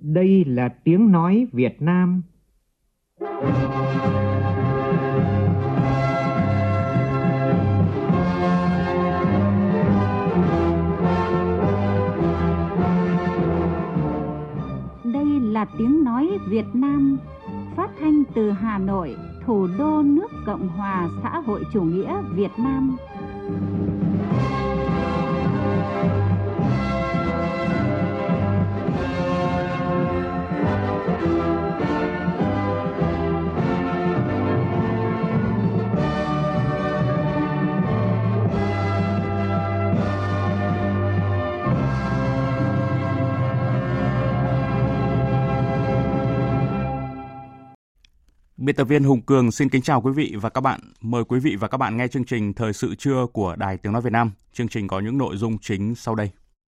Đây là tiếng nói Việt Nam. Đây là tiếng nói Việt Nam, phát thanh từ Hà Nội, thủ đô nước Cộng hòa xã hội chủ nghĩa Việt Nam. Biên tập viên Hùng Cường xin kính chào quý vị và các bạn. Mời quý vị và các bạn nghe chương trình Thời sự trưa của Đài Tiếng nói Việt Nam. Chương trình có những nội dung chính sau đây.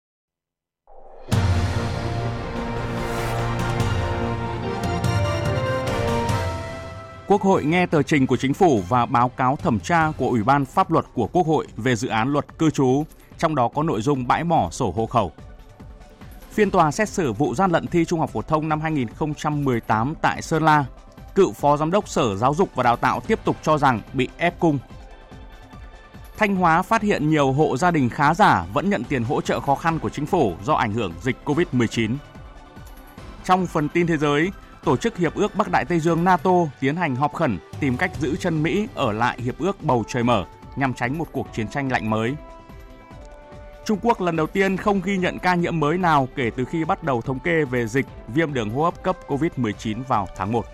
Quốc hội nghe tờ trình của Chính phủ và báo cáo thẩm tra của Ủy ban Pháp luật của Quốc hội về dự án luật cư trú, trong đó có nội dung bãi bỏ sổ hộ khẩu. Phiên tòa xét xử vụ gian lận thi Trung học phổ thông năm 2018 tại Sơn La. Cựu Phó Giám đốc Sở Giáo dục và Đào tạo tiếp tục cho rằng bị ép cung. Thanh Hóa phát hiện nhiều hộ gia đình khá giả vẫn nhận tiền hỗ trợ khó khăn của chính phủ do ảnh hưởng dịch Covid-19. Trong phần tin thế giới, Tổ chức Hiệp ước Bắc Đại Tây Dương NATO tiến hành họp khẩn tìm cách giữ chân Mỹ ở lại Hiệp ước Bầu Trời Mở nhằm tránh một cuộc chiến tranh lạnh mới. Trung Quốc lần đầu tiên không ghi nhận ca nhiễm mới nào kể từ khi bắt đầu thống kê về dịch viêm đường hô hấp cấp Covid-19 vào tháng 1.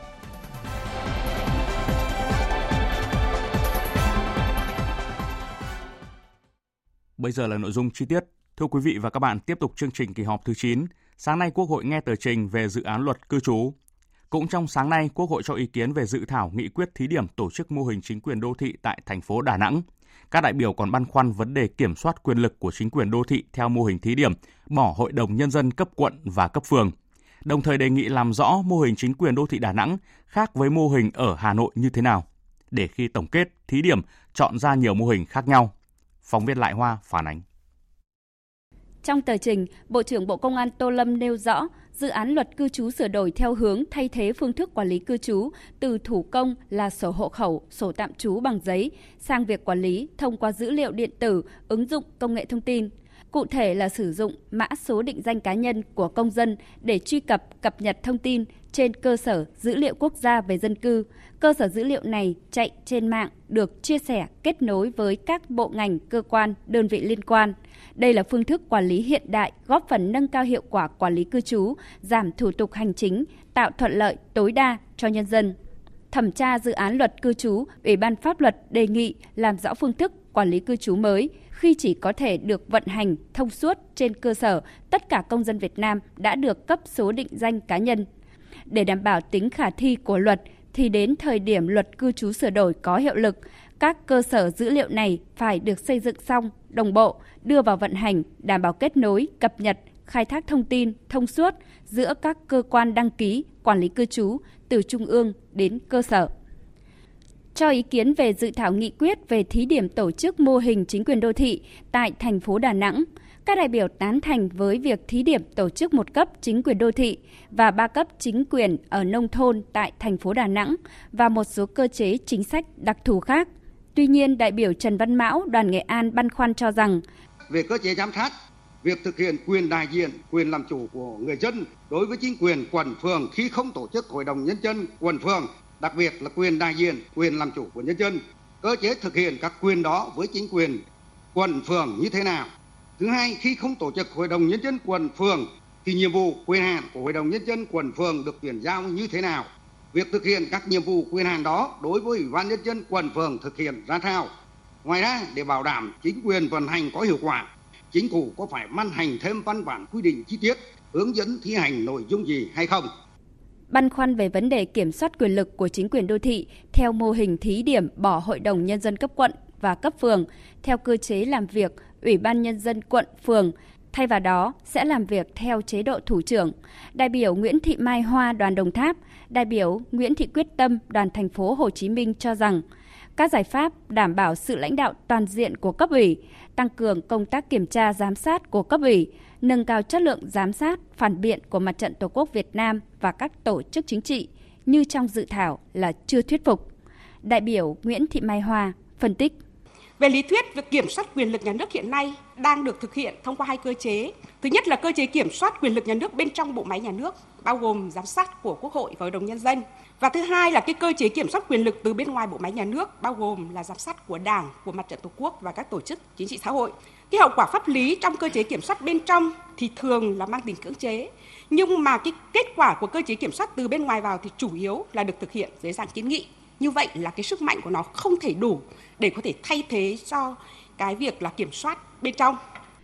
Bây giờ là nội dung chi tiết. Thưa quý vị và các bạn, tiếp tục chương trình kỳ họp thứ 9. Sáng nay Quốc hội nghe tờ trình về dự án luật cư trú. Cũng trong sáng nay, Quốc hội cho ý kiến về dự thảo nghị quyết thí điểm tổ chức mô hình chính quyền đô thị tại thành phố Đà Nẵng. Các đại biểu còn băn khoăn vấn đề kiểm soát quyền lực của chính quyền đô thị theo mô hình thí điểm, bỏ Hội đồng Nhân dân cấp quận và cấp phường. Đồng thời đề nghị làm rõ mô hình chính quyền đô thị Đà Nẵng khác với mô hình ở Hà Nội như thế nào, để khi tổng kết, thí điểm, chọn ra nhiều mô hình khác nhau. Phóng viên Lại Hoa phản ánh. Trong tờ trình, Bộ trưởng Bộ Công an Tô Lâm nêu rõ, dự án luật cư trú sửa đổi theo hướng thay thế phương thức quản lý cư trú từ thủ công là sổ hộ khẩu, sổ tạm trú bằng giấy sang việc quản lý thông qua dữ liệu điện tử, ứng dụng công nghệ thông tin. Cụ thể là sử dụng mã số định danh cá nhân của công dân để truy cập nhật thông tin trên cơ sở dữ liệu quốc gia về dân cư. Cơ sở dữ liệu này chạy trên mạng, được chia sẻ, kết nối với các bộ ngành, cơ quan, đơn vị liên quan. Đây là phương thức quản lý hiện đại, góp phần nâng cao hiệu quả quản lý cư trú, giảm thủ tục hành chính, tạo thuận lợi tối đa cho nhân dân. Thẩm tra dự án luật cư trú, Ủy ban Pháp luật đề nghị làm rõ phương thức quản lý cư trú mới khi chỉ có thể được vận hành thông suốt trên cơ sở tất cả công dân Việt Nam đã được cấp số định danh cá nhân. Để đảm bảo tính khả thi của luật, thì đến thời điểm luật cư trú sửa đổi có hiệu lực, các cơ sở dữ liệu này phải được xây dựng xong, đồng bộ, đưa vào vận hành, đảm bảo kết nối, cập nhật, khai thác thông tin, thông suốt giữa các cơ quan đăng ký, quản lý cư trú từ trung ương đến cơ sở. Cho ý kiến về dự thảo nghị quyết về thí điểm tổ chức mô hình chính quyền đô thị tại thành phố Đà Nẵng, các đại biểu tán thành với việc thí điểm tổ chức một cấp chính quyền đô thị và 3 cấp chính quyền ở nông thôn tại thành phố Đà Nẵng và một số cơ chế chính sách đặc thù khác. Tuy nhiên, đại biểu Trần Văn Mão, đoàn Nghệ An băn khoăn cho rằng về cơ chế giám sát, việc thực hiện quyền đại diện, quyền làm chủ của người dân đối với chính quyền quận phường khi không tổ chức hội đồng nhân dân quận phường, đặc biệt là quyền đại diện, quyền làm chủ của nhân dân, cơ chế thực hiện các quyền đó với chính quyền quận phường như thế nào. Thứ hai, khi không tổ chức hội đồng nhân dân quận phường thì nhiệm vụ quyền hạn của hội đồng nhân dân quận phường được chuyển giao như thế nào. Việc thực hiện các nhiệm vụ quyền hạn đó đối với Ủy ban nhân dân quận phường thực hiện ra sao. Ngoài ra, để bảo đảm chính quyền vận hành có hiệu quả, chính phủ có phải ban hành thêm văn bản quy định chi tiết hướng dẫn thi hành nội dung gì hay không? Băn khoăn về vấn đề kiểm soát quyền lực của chính quyền đô thị theo mô hình thí điểm bỏ Hội đồng Nhân dân cấp quận và cấp phường theo cơ chế làm việc Ủy ban Nhân dân quận, phường, thay vào đó sẽ làm việc theo chế độ thủ trưởng. Đại biểu Nguyễn Thị Mai Hoa, đoàn Đồng Tháp, đại biểu Nguyễn Thị Quyết Tâm, đoàn thành phố Hồ Chí Minh cho rằng các giải pháp đảm bảo sự lãnh đạo toàn diện của cấp ủy, tăng cường công tác kiểm tra giám sát của cấp ủy, nâng cao chất lượng giám sát, phản biện của Mặt trận Tổ quốc Việt Nam và các tổ chức chính trị như trong dự thảo là chưa thuyết phục. Đại biểu Nguyễn Thị Mai Hoa phân tích. Về lý thuyết, việc kiểm soát quyền lực nhà nước hiện nay đang được thực hiện thông qua hai cơ chế. Thứ nhất là cơ chế kiểm soát quyền lực nhà nước bên trong bộ máy nhà nước, bao gồm giám sát của Quốc hội và Hội đồng Nhân dân. Và thứ hai là cái cơ chế kiểm soát quyền lực từ bên ngoài bộ máy nhà nước, bao gồm là giám sát của Đảng, của Mặt trận Tổ quốc và các tổ chức chính trị xã hội. Cái hậu quả pháp lý trong cơ chế kiểm soát bên trong thì thường là mang tính cưỡng chế. Nhưng mà cái kết quả của cơ chế kiểm soát từ bên ngoài vào thì chủ yếu là được thực hiện dưới dạng kiến nghị. Như vậy là cái sức mạnh của nó không thể đủ để có thể thay thế cho cái việc là kiểm soát bên trong.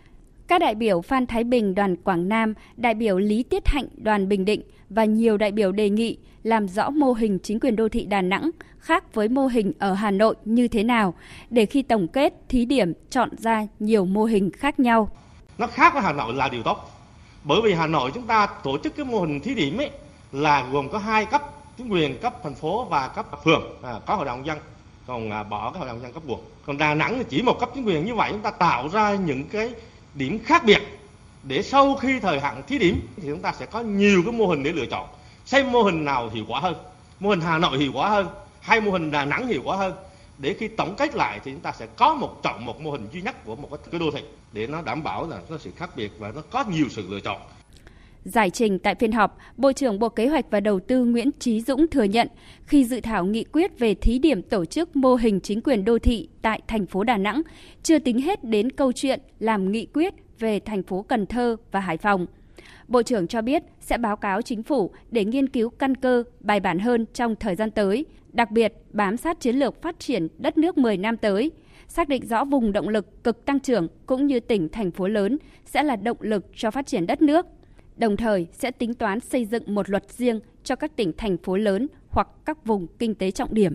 Các đại biểu Phan Thái Bình đoàn Quảng Nam, đại biểu Lý Tiết Hạnh đoàn Bình Định và nhiều đại biểu đề nghị làm rõ mô hình chính quyền đô thị Đà Nẵng khác với mô hình ở Hà Nội như thế nào, để khi tổng kết, thí điểm chọn ra nhiều mô hình khác nhau. Nó khác với Hà Nội là điều tốt. Bởi vì Hà Nội chúng ta tổ chức cái mô hình thí điểm ấy là gồm có 2 cấp, chính quyền cấp thành phố và cấp phường, có hội đồng dân, còn bỏ cái hội đồng dân cấp quận. Còn Đà Nẵng thì chỉ một cấp chính quyền, như vậy chúng ta tạo ra những cái điểm khác biệt để sau khi thời hạn thí điểm thì chúng ta sẽ có nhiều cái mô hình để lựa chọn, xem mô hình nào hiệu quả hơn, mô hình Hà Nội hiệu quả hơn hay mô hình Đà Nẵng hiệu quả hơn, để khi tổng kết lại thì chúng ta sẽ có chọn một mô hình duy nhất của một cái đô thị để nó đảm bảo là có sự khác biệt và nó có nhiều sự lựa chọn. Giải trình tại phiên họp, Bộ trưởng Bộ Kế hoạch và Đầu tư Nguyễn Chí Dũng thừa nhận khi dự thảo nghị quyết về thí điểm tổ chức mô hình chính quyền đô thị tại thành phố Đà Nẵng, chưa tính hết đến câu chuyện làm nghị quyết về thành phố Cần Thơ và Hải Phòng. Bộ trưởng cho biết sẽ báo cáo Chính phủ để nghiên cứu căn cơ, bài bản hơn trong thời gian tới, đặc biệt bám sát chiến lược phát triển đất nước 10 năm tới, xác định rõ vùng động lực cực tăng trưởng cũng như tỉnh, thành phố lớn sẽ là động lực cho phát triển đất nước. Đồng thời sẽ tính toán xây dựng một luật riêng cho các tỉnh, thành phố lớn hoặc các vùng kinh tế trọng điểm.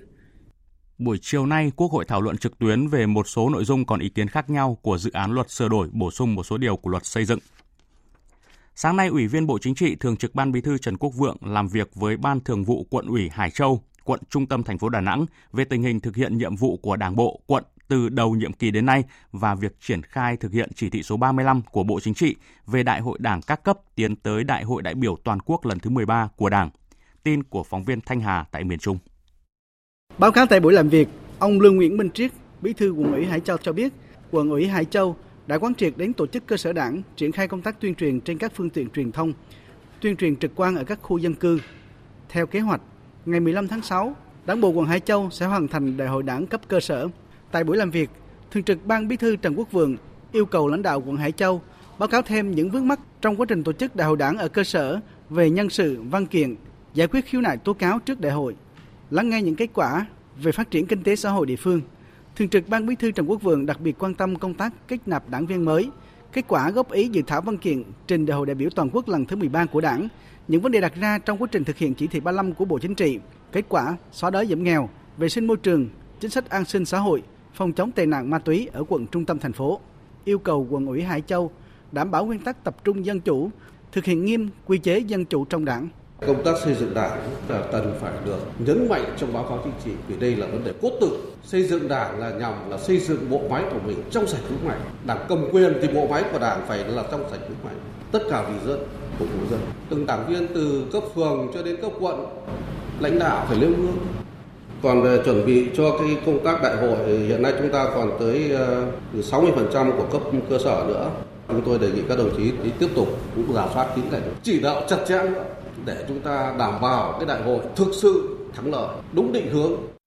Buổi chiều nay, Quốc hội thảo luận trực tuyến về một số nội dung còn ý kiến khác nhau của dự án luật sửa đổi bổ sung một số điều của luật xây dựng. Sáng nay, Ủy viên Bộ Chính trị, Thường trực Ban Bí thư Trần Quốc Vượng làm việc với Ban Thường vụ Quận ủy Hải Châu, quận trung tâm thành phố Đà Nẵng về tình hình thực hiện nhiệm vụ của Đảng bộ quận từ đầu nhiệm kỳ đến nay và việc triển khai thực hiện chỉ thị số 35 của Bộ Chính trị về Đại hội Đảng các cấp tiến tới Đại hội đại biểu toàn quốc lần thứ 13 của Đảng. Tin của phóng viên Thanh Hà tại miền Trung. Báo cáo tại buổi làm việc, ông Lương Nguyễn Minh Triết, Bí thư Quận ủy Hải Châu cho biết, Quận ủy Hải Châu đã quán triệt đến tổ chức cơ sở Đảng triển khai công tác tuyên truyền trên các phương tiện truyền thông, tuyên truyền trực quan ở các khu dân cư. Theo kế hoạch, ngày 15 tháng 6, Đảng bộ quận Hải Châu sẽ hoàn thành Đại hội Đảng cấp cơ sở. Tại buổi làm việc, Thường trực Ban Bí thư Trần Quốc Vượng yêu cầu lãnh đạo quận Hải Châu báo cáo thêm những vướng mắc trong quá trình tổ chức Đại hội Đảng ở cơ sở về nhân sự, văn kiện, giải quyết khiếu nại tố cáo trước đại hội, lắng nghe những kết quả về phát triển kinh tế xã hội địa phương. Thường trực Ban Bí thư Trần Quốc Vượng đặc biệt quan tâm công tác kết nạp đảng viên mới, kết quả góp ý dự thảo văn kiện trình Đại hội đại biểu toàn quốc lần thứ 13 của Đảng, những vấn đề đặt ra trong quá trình thực hiện chỉ thị 35 của Bộ Chính trị, kết quả xóa đói giảm nghèo, vệ sinh môi trường, chính sách an sinh xã hội, phòng chống tệ nạn ma túy ở quận trung tâm thành phố. Yêu cầu Quận ủy Hải Châu đảm bảo nguyên tắc tập trung dân chủ, thực hiện nghiêm quy chế dân chủ trong Đảng. Công tác xây dựng Đảng là cần phải được nhấn mạnh trong báo cáo chính trị, vì đây là vấn đề cốt tử. Xây dựng Đảng là nhằm là xây dựng bộ máy của mình trong sạch vững mạnh. Đảng cầm quyền thì bộ máy của Đảng phải là trong sạch vững mạnh. Tất cả vì dân, phục vụ dân. Từng đảng viên từ cấp phường cho đến cấp quận, lãnh đạo phải nêu gương. Còn về chuẩn bị cho cái công tác đại hội, hiện nay chúng ta còn tới 60% của cấp cơ sở nữa. Chúng tôi đề nghị các đồng chí tiếp tục cũng rà soát kỹ lại, chỉ đạo chặt chẽ nữa để chúng ta đảm bảo cái đại hội thực sự thắng lợi, đúng định hướng.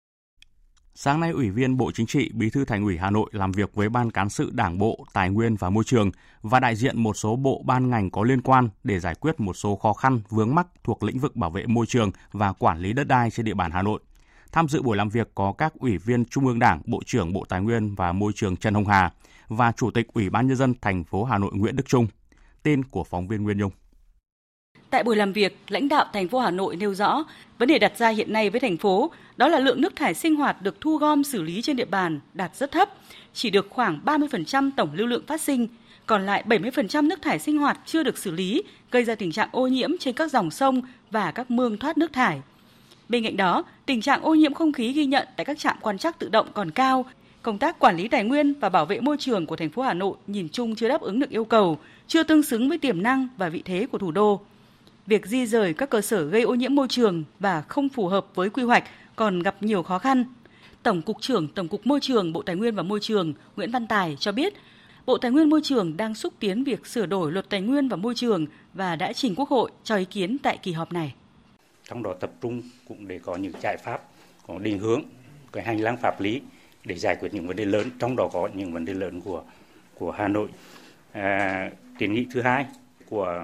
Sáng nay, Ủy viên Bộ Chính trị, Bí thư Thành ủy Hà Nội làm việc với Ban Cán sự Đảng bộ, Tài nguyên và Môi trường và đại diện một số bộ ban ngành có liên quan để giải quyết một số khó khăn vướng mắc thuộc lĩnh vực bảo vệ môi trường và quản lý đất đai trên địa bàn Hà Nội. Tham dự buổi làm việc có các Ủy viên Trung ương Đảng, Bộ trưởng Bộ Tài nguyên và Môi trường Trần Hồng Hà và Chủ tịch Ủy ban Nhân dân thành phố Hà Nội Nguyễn Đức Trung. Tin của phóng viên Nguyên Nhung. Tại buổi làm việc, lãnh đạo thành phố Hà Nội nêu rõ, vấn đề đặt ra hiện nay với thành phố đó là lượng nước thải sinh hoạt được thu gom xử lý trên địa bàn đạt rất thấp, chỉ được khoảng 30% tổng lưu lượng phát sinh, còn lại 70% nước thải sinh hoạt chưa được xử lý, gây ra tình trạng ô nhiễm trên các dòng sông và các mương thoát nước thải. Bên cạnh đó, tình trạng ô nhiễm không khí ghi nhận tại các trạm quan trắc tự động còn cao. Công tác quản lý tài nguyên và bảo vệ môi trường của thành phố Hà Nội nhìn chung chưa đáp ứng được yêu cầu, chưa tương xứng với tiềm năng và vị thế của thủ đô. Việc di rời các cơ sở gây ô nhiễm môi trường và không phù hợp với quy hoạch còn gặp nhiều khó khăn. Tổng cục trưởng Tổng cục Môi trường Bộ Tài nguyên và Môi trường Nguyễn Văn Tài cho biết, Bộ Tài nguyên Môi trường đang xúc tiến việc sửa đổi Luật Tài nguyên và Môi trường và đã trình Quốc hội cho ý kiến tại kỳ họp này. Trong đó tập trung cũng để có những giải pháp, có định hướng, cái hành lang pháp lý để giải quyết những vấn đề lớn, trong đó có những vấn đề lớn của Hà Nội. Kiến nghị thứ hai của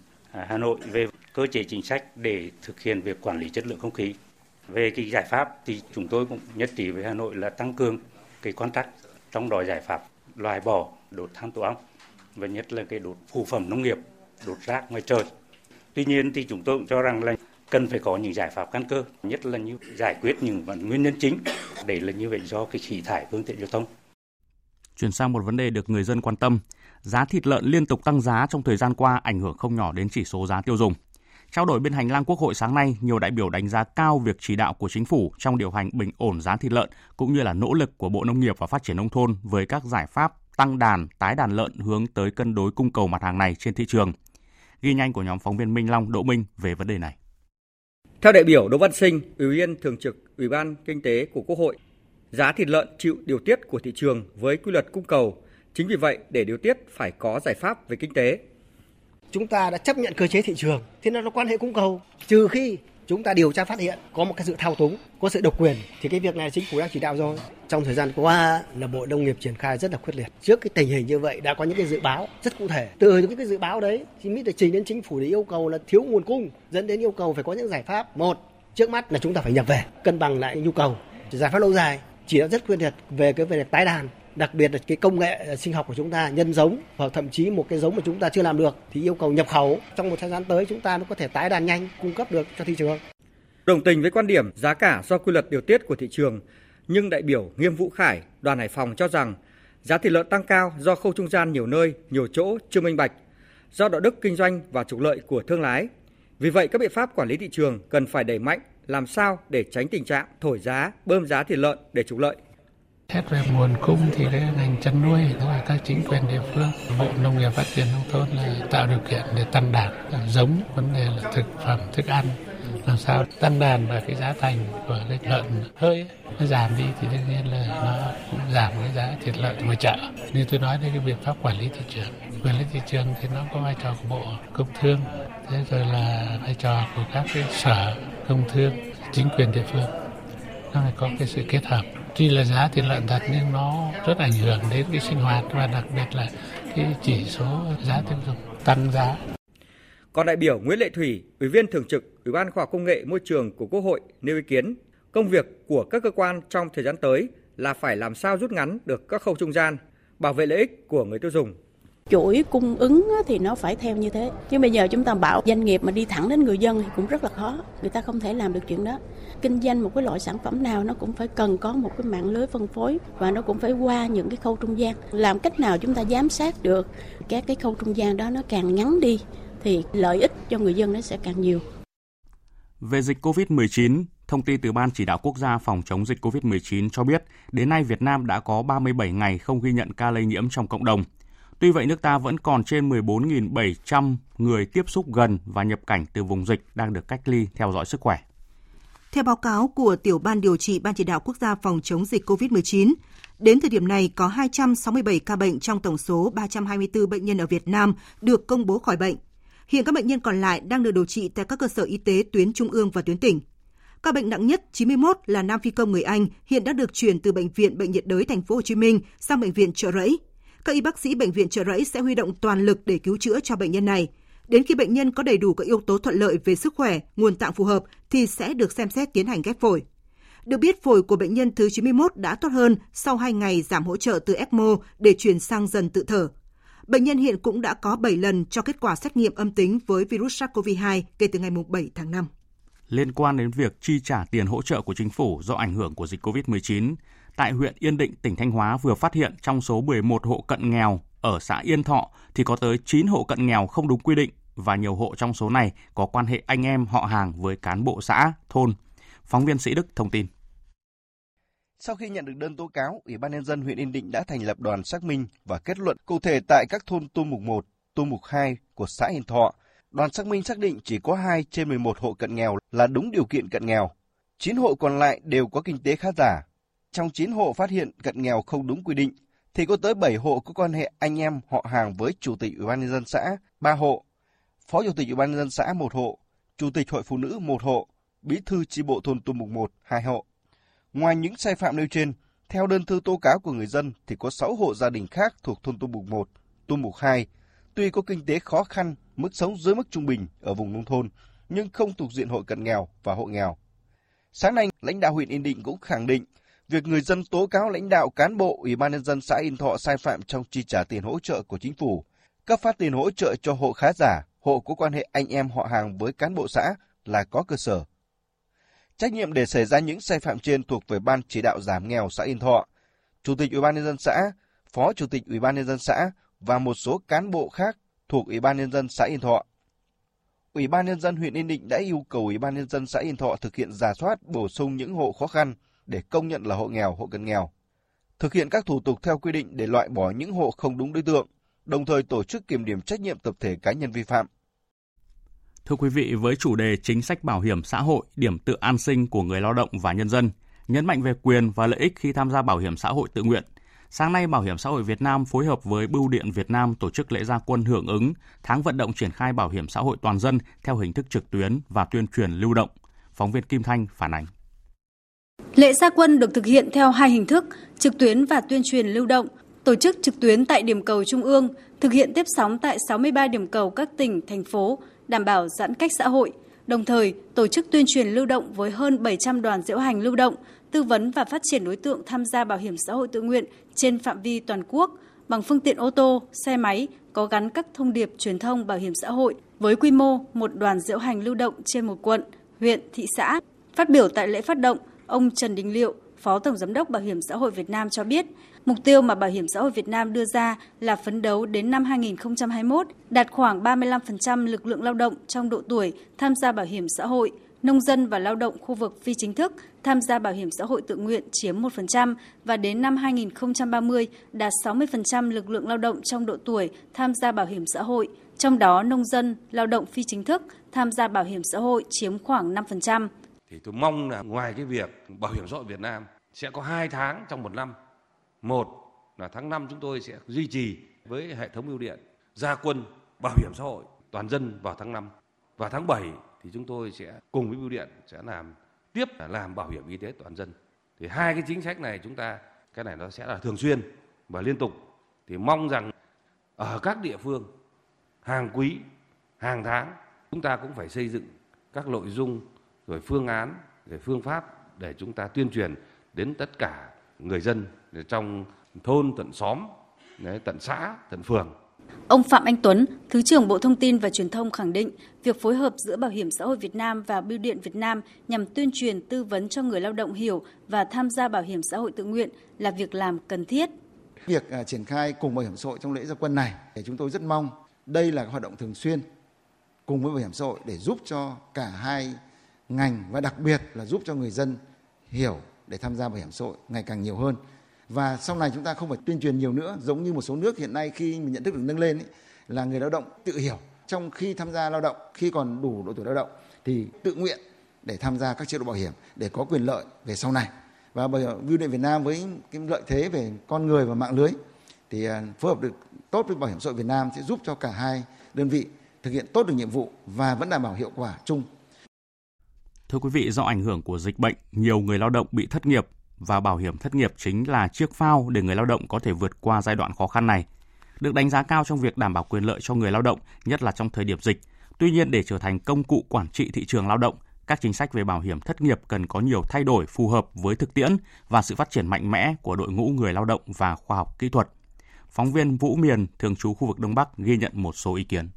Hà Nội về cơ chế chính sách để thực hiện việc quản lý chất lượng không khí. Về cái giải pháp thì chúng tôi cũng nhất trí với Hà Nội là tăng cường cái quan trắc, trong đó giải pháp loại bỏ đốt than tổ ong và nhất là cái đốt phụ phẩm nông nghiệp, đốt rác ngoài trời. Tuy nhiên thì chúng tôi cũng cho rằng là cần phải có những giải pháp căn cơ, nhất là như giải quyết những nguyên nhân chính để là như vậy do cái khí thải phương tiện giao thông. Chuyển sang một vấn đề được người dân quan tâm, giá thịt lợn liên tục tăng giá trong thời gian qua ảnh hưởng không nhỏ đến chỉ số giá tiêu dùng. Trao đổi bên hành lang Quốc hội sáng nay, nhiều đại biểu đánh giá cao việc chỉ đạo của chính phủ trong điều hành bình ổn giá thịt lợn cũng như là nỗ lực của Bộ Nông nghiệp và Phát triển nông thôn với các giải pháp tăng đàn, tái đàn lợn hướng tới cân đối cung cầu mặt hàng này trên thị trường. Ghi nhanh của nhóm phóng viên Minh Long, Đỗ Minh về vấn đề này. Theo đại biểu Đỗ Văn Sinh, Ủy viên Thường trực Ủy ban Kinh tế của Quốc hội, giá thịt lợn chịu điều tiết của thị trường với quy luật cung cầu. Chính vì vậy, để điều tiết phải có giải pháp về kinh tế. Chúng ta đã chấp nhận cơ chế thị trường, thì nó quan hệ cung cầu. Trừ khi chúng ta điều tra phát hiện có một cái sự thao túng, có sự độc quyền, thì cái việc này chính phủ đang chỉ đạo rồi. Trong thời gian qua là Bộ Nông nghiệp triển khai rất là quyết liệt. Trước cái tình hình như vậy đã có những cái dự báo rất cụ thể. Từ những cái dự báo đấy thì mới được trình đến chính phủ để yêu cầu là thiếu nguồn cung, dẫn đến yêu cầu phải có những giải pháp. Một, trước mắt là chúng ta phải nhập về, cân bằng lại nhu cầu. Giải pháp lâu dài chỉ đạo rất quyết liệt về cái về tái đàn. Đặc biệt là cái công nghệ sinh học của chúng ta, nhân giống hoặc thậm chí một cái giống mà chúng ta chưa làm được thì yêu cầu nhập khẩu. Trong một thời gian tới chúng ta mới có thể tái đàn nhanh, cung cấp được cho thị trường. Đồng tình với quan điểm giá cả do quy luật điều tiết của thị trường, nhưng đại biểu Nghiêm Vũ Khải, đoàn Hải Phòng cho rằng giá thịt lợn tăng cao do khâu trung gian nhiều nơi, nhiều chỗ chưa minh bạch, do đạo đức kinh doanh và trục lợi của thương lái. Vì vậy, các biện pháp quản lý thị trường cần phải đẩy mạnh, làm sao để tránh tình trạng thổi giá, bơm giá thịt lợn để trục lợi. Xét về nguồn cung thì cái ngành chăn nuôi và các chính quyền địa phương, Bộ Nông nghiệp Phát triển nông thôn là tạo điều kiện để tăng đàn giống, vấn đề là thực phẩm, thức ăn, làm sao tăng đàn và cái giá thành của cái lợn hơi nó giảm đi thì đương nhiên là nó cũng giảm cái giá thịt lợn ngoài chợ. Như tôi nói đây, cái biện pháp quản lý thị trường. Quản lý thị trường thì nó có vai trò của Bộ Công Thương, thế rồi là vai trò của các cái sở công thương, chính quyền địa phương. Nó phải có cái sự kết hợp. Tuy là giá thịt lợn thật nhưng nó rất ảnh hưởng đến cái sinh hoạt và đặc biệt là cái chỉ số giá tiêu dùng tăng giá. Còn đại biểu Nguyễn Lệ Thủy, Ủy viên Thường trực Ủy ban Khoa học Công nghệ Môi trường của Quốc hội nêu ý kiến, công việc của các cơ quan trong thời gian tới là phải làm sao rút ngắn được các khâu trung gian, bảo vệ lợi ích của người tiêu dùng. Chuỗi cung ứng thì nó phải theo như thế. Nhưng bây giờ chúng ta bảo doanh nghiệp mà đi thẳng đến người dân thì cũng rất là khó. Người ta không thể làm được chuyện đó. Kinh doanh một cái loại sản phẩm nào nó cũng phải cần có một cái mạng lưới phân phối và nó cũng phải qua những cái khâu trung gian. Làm cách nào chúng ta giám sát được các cái khâu trung gian đó nó càng ngắn đi thì lợi ích cho người dân nó sẽ càng nhiều. Về dịch COVID-19, thông tin từ Ban Chỉ đạo Quốc gia phòng chống dịch COVID-19 cho biết, đến nay Việt Nam đã có 37 ngày không ghi nhận ca lây nhiễm trong cộng đồng. Tuy vậy, nước ta vẫn còn trên 14.700 người tiếp xúc gần và nhập cảnh từ vùng dịch đang được cách ly theo dõi sức khỏe. Theo báo cáo của Tiểu ban Điều trị Ban Chỉ đạo Quốc gia phòng chống dịch COVID-19, đến thời điểm này có 267 ca bệnh trong tổng số 324 bệnh nhân ở Việt Nam được công bố khỏi bệnh. Hiện các bệnh nhân còn lại đang được điều trị tại các cơ sở y tế tuyến trung ương và tuyến tỉnh. Ca bệnh nặng nhất 91 là nam phi công người Anh, hiện đã được chuyển từ bệnh viện Bệnh nhiệt đới Thành phố Hồ Chí Minh sang bệnh viện Chợ Rẫy. Các y bác sĩ bệnh viện Chợ Rẫy sẽ huy động toàn lực để cứu chữa cho bệnh nhân này. Đến khi bệnh nhân có đầy đủ các yếu tố thuận lợi về sức khỏe, nguồn tạng phù hợp thì sẽ được xem xét tiến hành ghép phổi. Được biết, phổi của bệnh nhân thứ 91 đã tốt hơn sau 2 ngày giảm hỗ trợ từ ECMO để chuyển sang dần tự thở. Bệnh nhân hiện cũng đã có 7 lần cho kết quả xét nghiệm âm tính với virus SARS-CoV-2 kể từ ngày 7 tháng 5. Liên quan đến việc chi trả tiền hỗ trợ của chính phủ do ảnh hưởng của dịch COVID-19, tại huyện Yên Định, tỉnh Thanh Hóa vừa phát hiện trong số 11 hộ cận nghèo ở xã Yên Thọ thì có tới 9 hộ cận nghèo không đúng quy định và nhiều hộ trong số này có quan hệ anh em họ hàng với cán bộ xã, thôn. Phóng viên Sĩ Đức thông tin. Sau khi nhận được đơn tố cáo, Ủy ban Nhân dân huyện Yên Định đã thành lập đoàn xác minh và kết luận cụ thể tại các thôn Tu Mục 1, tu mục 2 của xã Yên Thọ, đoàn xác minh xác định chỉ có 2 trên 11 hộ cận nghèo là đúng điều kiện cận nghèo. 9 hộ còn lại đều có kinh tế khá giả. Trong 9 hộ phát hiện cận nghèo không đúng quy định, thì có tới 7 hộ có quan hệ anh em họ hàng với Chủ tịch Ủy ban nhân dân xã 3 hộ, Phó Chủ tịch Ủy ban nhân dân xã 1 hộ, Chủ tịch Hội Phụ nữ 1 hộ, Bí thư chi bộ thôn tu mục 1 2 hộ. Ngoài những sai phạm nêu trên, theo đơn thư tố cáo của người dân thì có 6 hộ gia đình khác thuộc thôn tu mục 1, tu mục 2, tuy có kinh tế khó khăn, mức sống dưới mức trung bình ở vùng nông thôn, nhưng không thuộc diện hộ cận nghèo và hộ nghèo. Sáng nay, lãnh đạo huyện Yên Định cũng khẳng định việc người dân tố cáo lãnh đạo cán bộ Ủy ban nhân dân xã Yên Thọ sai phạm trong chi trả tiền hỗ trợ của chính phủ, cấp phát tiền hỗ trợ cho hộ khá giả, hộ có quan hệ anh em họ hàng với cán bộ xã là có cơ sở. Trách nhiệm để xảy ra những sai phạm trên thuộc về Ban chỉ đạo giảm nghèo xã Yên Thọ, Chủ tịch Ủy ban nhân dân xã, Phó Chủ tịch Ủy ban nhân dân xã và một số cán bộ khác thuộc Ủy ban nhân dân xã Yên Thọ. Ủy ban nhân dân huyện Yên Định đã yêu cầu Ủy ban nhân dân xã Yên Thọ thực hiện rà soát, bổ sung những hộ khó khăn để công nhận là hộ nghèo, hộ cận nghèo. Thực hiện các thủ tục theo quy định để loại bỏ những hộ không đúng đối tượng, đồng thời tổ chức kiểm điểm trách nhiệm tập thể cá nhân vi phạm. Thưa quý vị, với chủ đề chính sách bảo hiểm xã hội, điểm tựa an sinh của người lao động và nhân dân, nhấn mạnh về quyền và lợi ích khi tham gia bảo hiểm xã hội tự nguyện, sáng nay Bảo hiểm xã hội Việt Nam phối hợp với Bưu điện Việt Nam tổ chức lễ ra quân hưởng ứng tháng vận động triển khai bảo hiểm xã hội toàn dân theo hình thức trực tuyến và tuyên truyền lưu động. Phóng viên Kim Thanh phản ánh. Lễ ra quân được thực hiện theo hai hình thức, trực tuyến và tuyên truyền lưu động. Tổ chức trực tuyến tại điểm cầu Trung ương, thực hiện tiếp sóng tại 63 điểm cầu các tỉnh, thành phố, đảm bảo giãn cách xã hội. Đồng thời, tổ chức tuyên truyền lưu động với hơn 700 đoàn diễu hành lưu động, tư vấn và phát triển đối tượng tham gia bảo hiểm xã hội tự nguyện trên phạm vi toàn quốc bằng phương tiện ô tô, xe máy có gắn các thông điệp truyền thông bảo hiểm xã hội với quy mô một đoàn diễu hành lưu động trên một quận, huyện, thị xã. Phát biểu tại lễ phát động, ông Trần Đình Liệu, Phó Tổng Giám đốc Bảo hiểm xã hội Việt Nam cho biết, mục tiêu mà Bảo hiểm xã hội Việt Nam đưa ra là phấn đấu đến năm 2021 đạt khoảng 35% lực lượng lao động trong độ tuổi tham gia bảo hiểm xã hội, nông dân và lao động khu vực phi chính thức tham gia bảo hiểm xã hội tự nguyện chiếm 1% và đến năm 2030 đạt 60% lực lượng lao động trong độ tuổi tham gia bảo hiểm xã hội, trong đó nông dân, lao động phi chính thức tham gia bảo hiểm xã hội chiếm khoảng 5%. Thì tôi mong là ngoài cái việc Bảo hiểm xã hội Việt Nam sẽ có 2 tháng trong một năm. Một là tháng 5 chúng tôi sẽ duy trì với hệ thống bưu điện ra quân bảo hiểm xã hội toàn dân vào tháng 5. Và tháng 7 thì chúng tôi sẽ cùng với bưu điện sẽ làm bảo hiểm y tế toàn dân. Thì hai cái chính sách này cái này nó sẽ là thường xuyên và liên tục. Thì mong rằng ở các địa phương hàng quý, hàng tháng chúng ta cũng phải xây dựng các nội dung rồi phương án, rồi phương pháp để chúng ta tuyên truyền đến tất cả người dân trong thôn, tận xóm, tận xã, tận phường. Ông Phạm Anh Tuấn, Thứ trưởng Bộ Thông tin và Truyền thông khẳng định việc phối hợp giữa Bảo hiểm xã hội Việt Nam và Bưu điện Việt Nam nhằm tuyên truyền tư vấn cho người lao động hiểu và tham gia bảo hiểm xã hội tự nguyện là việc làm cần thiết. Việc triển khai cùng Bảo hiểm xã hội trong lễ ra quân này thì chúng tôi rất mong đây là hoạt động thường xuyên cùng với Bảo hiểm xã hội để giúp cho cả hai ngành và đặc biệt là giúp cho người dân hiểu để tham gia bảo hiểm xã hội ngày càng nhiều hơn. Và sau này chúng ta không phải tuyên truyền nhiều nữa, giống như một số nước hiện nay khi mình nhận thức được nâng lên là người lao động tự hiểu trong khi tham gia lao động, khi còn đủ độ tuổi lao động thì tự nguyện để tham gia các chế độ bảo hiểm để có quyền lợi về sau này. Và Bưu điện Việt Nam với cái lợi thế về con người và mạng lưới thì phối hợp được tốt với Bảo hiểm xã hội Việt Nam sẽ giúp cho cả hai đơn vị thực hiện tốt được nhiệm vụ và vẫn đảm bảo hiệu quả chung. Thưa quý vị, do ảnh hưởng của dịch bệnh, nhiều người lao động bị thất nghiệp và bảo hiểm thất nghiệp chính là chiếc phao để người lao động có thể vượt qua giai đoạn khó khăn này. Được đánh giá cao trong việc đảm bảo quyền lợi cho người lao động, nhất là trong thời điểm dịch. Tuy nhiên, để trở thành công cụ quản trị thị trường lao động, các chính sách về bảo hiểm thất nghiệp cần có nhiều thay đổi phù hợp với thực tiễn và sự phát triển mạnh mẽ của đội ngũ người lao động và khoa học kỹ thuật. Phóng viên Vũ Miền, thường trú khu vực Đông Bắc, ghi nhận một số ý kiến.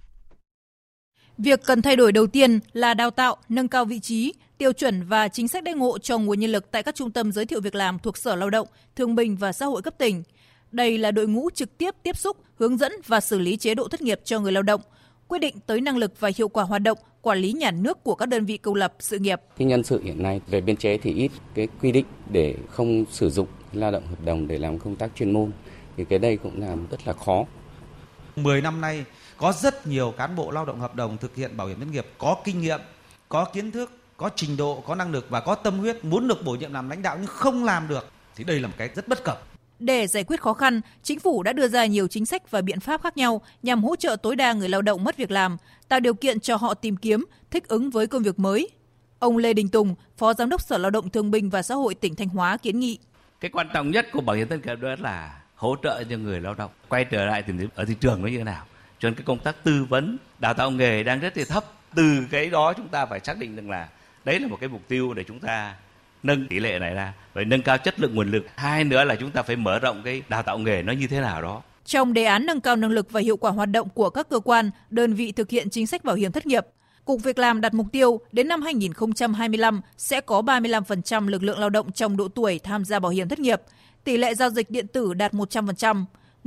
Việc cần thay đổi đầu tiên là đào tạo, nâng cao vị trí, tiêu chuẩn và chính sách đãi ngộ cho nguồn nhân lực tại các trung tâm giới thiệu việc làm thuộc Sở Lao động, Thương binh và Xã hội cấp tỉnh. Đây là đội ngũ trực tiếp tiếp xúc, hướng dẫn và xử lý chế độ thất nghiệp cho người lao động, quyết định tới năng lực và hiệu quả hoạt động, quản lý nhà nước của các đơn vị công lập, sự nghiệp. Cái nhân sự hiện nay về biên chế thì ít cái quy định để không sử dụng lao động hợp đồng để làm công tác chuyên môn, thì cái đây cũng làm rất là khó. 10 năm nay Có rất nhiều cán bộ lao động hợp đồng thực hiện bảo hiểm thất nghiệp có kinh nghiệm, có kiến thức, có trình độ, có năng lực và có tâm huyết, muốn được bổ nhiệm làm lãnh đạo nhưng không làm được. Thì đây là một cái rất bất cập. Để giải quyết khó khăn, chính phủ đã đưa ra nhiều chính sách và biện pháp khác nhau nhằm hỗ trợ tối đa người lao động mất việc làm, tạo điều kiện cho họ tìm kiếm, thích ứng với công việc mới. Ông Lê Đình Tùng, Phó Giám đốc Sở Lao động Thương binh và Xã hội tỉnh Thanh Hóa kiến nghị. Cái quan trọng nhất của bảo hiểm thất nghiệp đó là hỗ trợ cho người lao động quay trở lại ở thị trường nó như thế nào. Cho nên cái công tác tư vấn, đào tạo nghề đang rất là thấp. Từ cái đó chúng ta phải xác định rằng là đấy là một cái mục tiêu để chúng ta nâng tỷ lệ này ra, phải nâng cao chất lượng nguồn lực. Hai nữa là chúng ta phải mở rộng cái đào tạo nghề nó như thế nào đó. Trong đề án nâng cao năng lực và hiệu quả hoạt động của các cơ quan, đơn vị thực hiện chính sách bảo hiểm thất nghiệp, Cục Việc làm đặt mục tiêu đến năm 2025 sẽ có 35% lực lượng lao động trong độ tuổi tham gia bảo hiểm thất nghiệp, tỷ lệ giao dịch điện tử đạt 100%,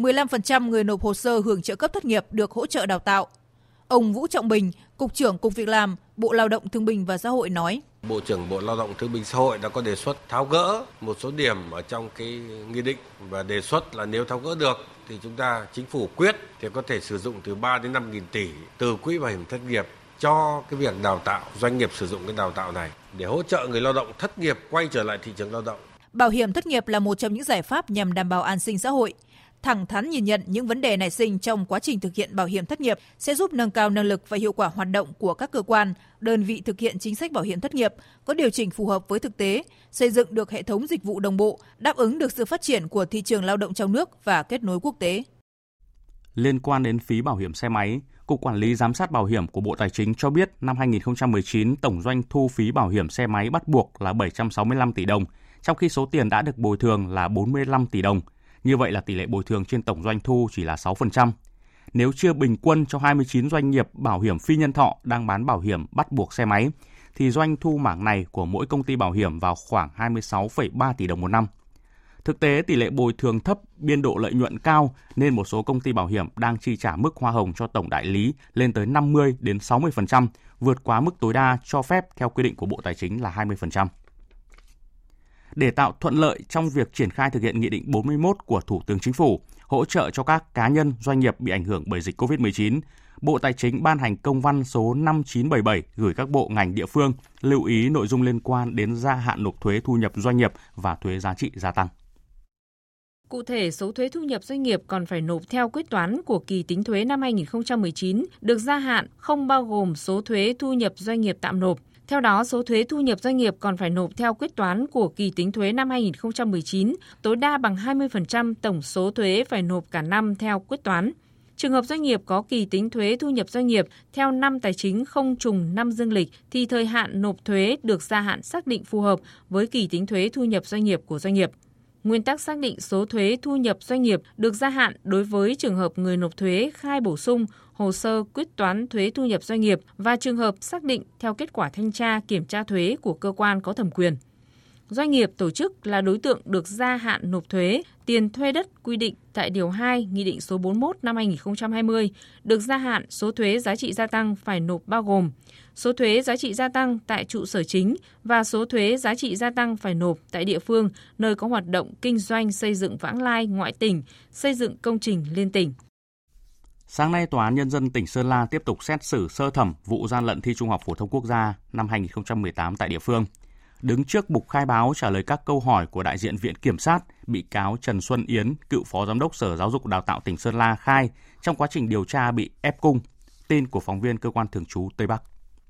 15% người nộp hồ sơ hưởng trợ cấp thất nghiệp được hỗ trợ đào tạo. Ông Vũ Trọng Bình, Cục trưởng Cục Việc làm, Bộ Lao động Thương binh và Xã hội nói. Bộ trưởng Bộ Lao động Thương binh Xã hội đã có đề xuất tháo gỡ một số điểm ở trong cái nghị định và đề xuất là nếu tháo gỡ được thì chúng ta chính phủ quyết thì có thể sử dụng từ 3 đến 5.000 tỷ từ quỹ bảo hiểm thất nghiệp cho cái việc đào tạo, doanh nghiệp sử dụng cái đào tạo này để hỗ trợ người lao động thất nghiệp quay trở lại thị trường lao động. Bảo hiểm thất nghiệp là một trong những giải pháp nhằm đảm bảo an sinh xã hội. Thẳng thắn nhìn nhận những vấn đề nảy sinh trong quá trình thực hiện bảo hiểm thất nghiệp sẽ giúp nâng cao năng lực và hiệu quả hoạt động của các cơ quan, đơn vị thực hiện chính sách bảo hiểm thất nghiệp, có điều chỉnh phù hợp với thực tế, xây dựng được hệ thống dịch vụ đồng bộ, đáp ứng được sự phát triển của thị trường lao động trong nước và kết nối quốc tế. Liên quan đến phí bảo hiểm xe máy, Cục Quản lý Giám sát Bảo hiểm của Bộ Tài chính cho biết năm 2019 tổng doanh thu phí bảo hiểm xe máy bắt buộc là 765 tỷ đồng, trong khi số tiền đã được bồi thường là 45 tỷ đồng. Như vậy là tỷ lệ bồi thường trên tổng doanh thu chỉ là 6%. Nếu chia bình quân cho 29 doanh nghiệp bảo hiểm phi nhân thọ đang bán bảo hiểm bắt buộc xe máy, thì doanh thu mảng này của mỗi công ty bảo hiểm vào khoảng 26,3 tỷ đồng một năm. Thực tế, tỷ lệ bồi thường thấp, biên độ lợi nhuận cao nên một số công ty bảo hiểm đang chi trả mức hoa hồng cho tổng đại lý lên tới 50 đến 60%, vượt quá mức tối đa cho phép theo quy định của Bộ Tài chính là 20%. Để tạo thuận lợi trong việc triển khai thực hiện Nghị định 41 của Thủ tướng Chính phủ, hỗ trợ cho các cá nhân, doanh nghiệp bị ảnh hưởng bởi dịch COVID-19, Bộ Tài chính ban hành công văn số 5977 gửi các bộ ngành địa phương lưu ý nội dung liên quan đến gia hạn nộp thuế thu nhập doanh nghiệp và thuế giá trị gia tăng. Cụ thể, số thuế thu nhập doanh nghiệp còn phải nộp theo quyết toán của kỳ tính thuế năm 2019 được gia hạn không bao gồm số thuế thu nhập doanh nghiệp tạm nộp. Theo đó, số thuế thu nhập doanh nghiệp còn phải nộp theo quyết toán của kỳ tính thuế năm 2019, tối đa bằng 20% tổng số thuế phải nộp cả năm theo quyết toán. Trường hợp doanh nghiệp có kỳ tính thuế thu nhập doanh nghiệp theo năm tài chính không trùng năm dương lịch thì thời hạn nộp thuế được gia hạn xác định phù hợp với kỳ tính thuế thu nhập doanh nghiệp của doanh nghiệp. Nguyên tắc xác định số thuế thu nhập doanh nghiệp được gia hạn đối với trường hợp người nộp thuế khai bổ sung hồ sơ quyết toán thuế thu nhập doanh nghiệp và trường hợp xác định theo kết quả thanh tra kiểm tra thuế của cơ quan có thẩm quyền. Doanh nghiệp tổ chức là đối tượng được gia hạn nộp thuế tiền thuê đất quy định tại Điều 2 Nghị định số 41 năm 2020 được gia hạn số thuế giá trị gia tăng phải nộp bao gồm số thuế giá trị gia tăng tại trụ sở chính và số thuế giá trị gia tăng phải nộp tại địa phương nơi có hoạt động kinh doanh xây dựng vãng lai ngoại tỉnh, xây dựng công trình liên tỉnh. Sáng nay, Tòa án Nhân dân tỉnh Sơn La tiếp tục xét xử sơ thẩm vụ gian lận thi Trung học phổ thông quốc gia năm 2018 tại địa phương. Đứng trước bục khai báo trả lời các câu hỏi của đại diện Viện Kiểm sát, bị cáo Trần Xuân Yến, cựu Phó Giám đốc Sở Giáo dục Đào tạo tỉnh Sơn La khai trong quá trình điều tra bị ép cung. Tin của phóng viên Cơ quan Thường trú Tây Bắc.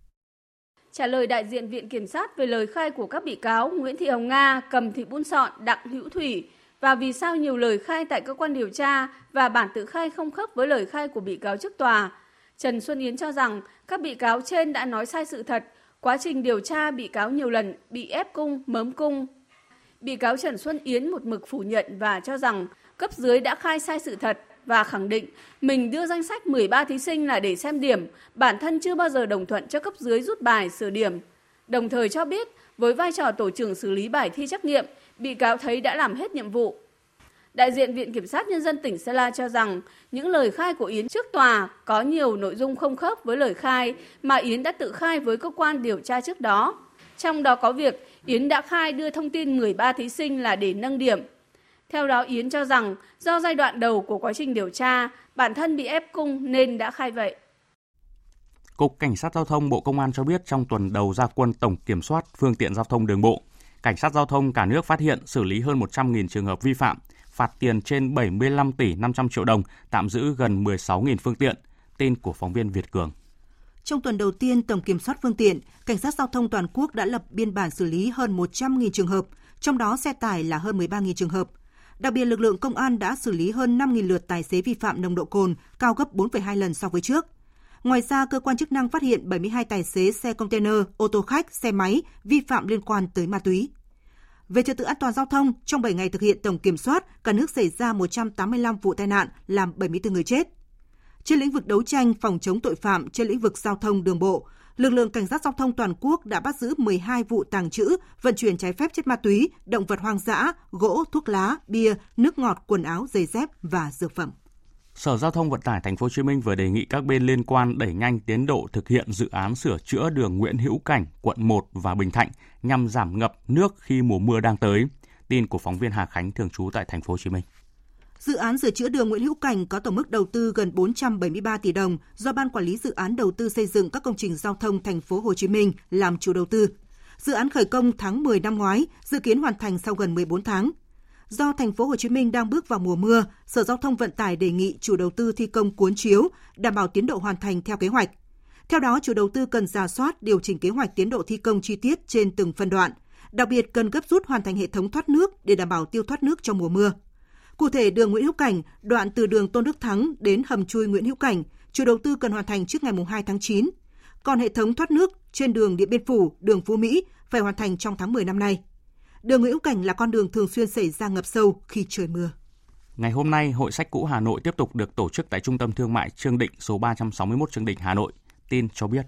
Trả lời đại diện Viện Kiểm sát về lời khai của các bị cáo Nguyễn Thị Hồng Nga, Cầm Thị Bun Sọn, Đặng Hữu Thủy và vì sao nhiều lời khai tại cơ quan điều tra và bản tự khai không khớp với lời khai của bị cáo trước tòa, Trần Xuân Yến cho rằng các bị cáo trên đã nói sai sự thật. Quá trình điều tra, bị cáo nhiều lần bị ép cung, mớm cung. Bị cáo Trần Xuân Yến một mực phủ nhận và cho rằng cấp dưới đã khai sai sự thật và khẳng định mình đưa danh sách 13 thí sinh là để xem điểm, bản thân chưa bao giờ đồng thuận cho cấp dưới rút bài sửa điểm. Đồng thời cho biết với vai trò tổ trưởng xử lý bài thi trắc nghiệm, bị cáo thấy đã làm hết nhiệm vụ. Đại diện Viện Kiểm sát Nhân dân tỉnh Sơn La cho rằng những lời khai của Yến trước tòa có nhiều nội dung không khớp với lời khai mà Yến đã tự khai với cơ quan điều tra trước đó. Trong đó có việc Yến đã khai đưa thông tin 13 thí sinh là để nâng điểm. Theo đó, Yến cho rằng do giai đoạn đầu của quá trình điều tra, bản thân bị ép cung nên đã khai vậy. Cục Cảnh sát Giao thông Bộ Công an cho biết trong tuần đầu ra quân tổng kiểm soát phương tiện giao thông đường bộ, Cảnh sát Giao thông cả nước phát hiện xử lý hơn 100.000 trường hợp vi phạm, phạt tiền trên 75 tỷ 500 triệu đồng, tạm giữ gần 16.000 phương tiện. Tin của phóng viên Việt Cường. Trong tuần đầu tiên tổng kiểm soát phương tiện, Cảnh sát Giao thông toàn quốc đã lập biên bản xử lý hơn 100.000 trường hợp, trong đó xe tải là hơn 13.000 trường hợp. Đặc biệt, lực lượng công an đã xử lý hơn 5.000 lượt tài xế vi phạm nồng độ cồn, cao gấp 4,2 lần so với trước. Ngoài ra, cơ quan chức năng phát hiện 72 tài xế xe container, ô tô khách, xe máy vi phạm liên quan tới ma túy. Về trật tự an toàn giao thông, trong 7 ngày thực hiện tổng kiểm soát, cả nước xảy ra 185 vụ tai nạn, làm 74 người chết. Trên lĩnh vực đấu tranh phòng chống tội phạm trên lĩnh vực giao thông đường bộ, lực lượng Cảnh sát Giao thông toàn quốc đã bắt giữ 12 vụ tàng trữ, vận chuyển trái phép chất ma túy, động vật hoang dã, gỗ, thuốc lá, bia, nước ngọt, quần áo, giày dép và dược phẩm. Sở Giao thông Vận tải Thành phố Hồ Chí Minh vừa đề nghị các bên liên quan đẩy nhanh tiến độ thực hiện dự án sửa chữa đường Nguyễn Hữu Cảnh, quận 1 và Bình Thạnh nhằm giảm ngập nước khi mùa mưa đang tới. Tin của phóng viên Hà Khánh thường trú tại Thành phố Hồ Chí Minh. Dự án sửa chữa đường Nguyễn Hữu Cảnh có tổng mức đầu tư gần 473 tỷ đồng do Ban Quản lý Dự án Đầu tư xây dựng các công trình giao thông Thành phố Hồ Chí Minh làm chủ đầu tư. Dự án khởi công tháng 10 năm ngoái, dự kiến hoàn thành sau gần 14 tháng. Do Thành phố Hồ Chí Minh đang bước vào mùa mưa, Sở Giao thông Vận tải đề nghị chủ đầu tư thi công cuốn chiếu, đảm bảo tiến độ hoàn thành theo kế hoạch. Theo đó, chủ đầu tư cần rà soát, điều chỉnh kế hoạch tiến độ thi công chi tiết trên từng phân đoạn. Đặc biệt cần gấp rút hoàn thành hệ thống thoát nước để đảm bảo tiêu thoát nước trong mùa mưa. Cụ thể, đường Nguyễn Hữu Cảnh, đoạn từ đường Tôn Đức Thắng đến hầm chui Nguyễn Hữu Cảnh, chủ đầu tư cần hoàn thành trước ngày 2 tháng 9. Còn hệ thống thoát nước trên đường Điện Biên Phủ, đường Phú Mỹ phải hoàn thành trong tháng 10 năm nay. Đường Nguyễn Hữu Cảnh là con đường thường xuyên xảy ra ngập sâu khi trời mưa. Ngày hôm nay, Hội Sách Cũ Hà Nội tiếp tục được tổ chức tại Trung tâm Thương mại Trương Định số 361 Trương Định, Hà Nội. Tin cho biết.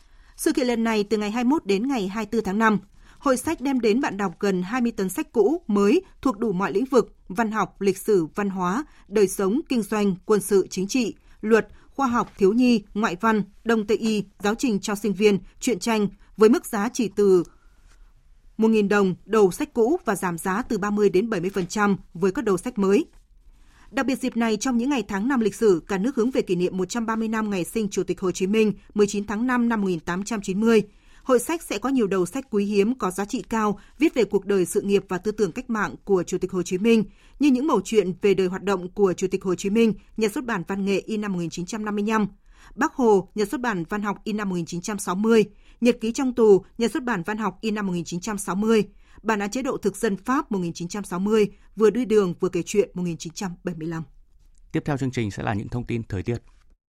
Sự kiện lần này từ ngày 21 đến ngày 24 tháng 5, Hội Sách đem đến bạn đọc gần 20 tấn sách cũ mới thuộc đủ mọi lĩnh vực: văn học, lịch sử, văn hóa, đời sống, kinh doanh, quân sự, chính trị, luật, khoa học, thiếu nhi, ngoại văn, đông tây y, giáo trình cho sinh viên, truyện tranh với mức giá chỉ từ 1.000 đồng đầu sách cũ và giảm giá từ 30 đến 70% với các đầu sách mới. Đặc biệt dịp này, trong những ngày tháng 5 lịch sử, cả nước hướng về kỷ niệm 130 năm ngày sinh Chủ tịch Hồ Chí Minh 19 tháng 5 năm 1890. Hội sách sẽ có nhiều đầu sách quý hiếm có giá trị cao viết về cuộc đời, sự nghiệp và tư tưởng cách mạng của Chủ tịch Hồ Chí Minh, như những mẩu chuyện về đời hoạt động của Chủ tịch Hồ Chí Minh, nhà xuất bản Văn nghệ in năm 1955, Bác Hồ, nhà xuất bản Văn học in năm 1960, Nhật ký trong tù, nhà xuất bản Văn học in năm 1960, Bản án chế độ thực dân Pháp 1960, Vừa đi đường vừa kể chuyện 1975. Tiếp theo chương trình sẽ là những thông tin thời tiết.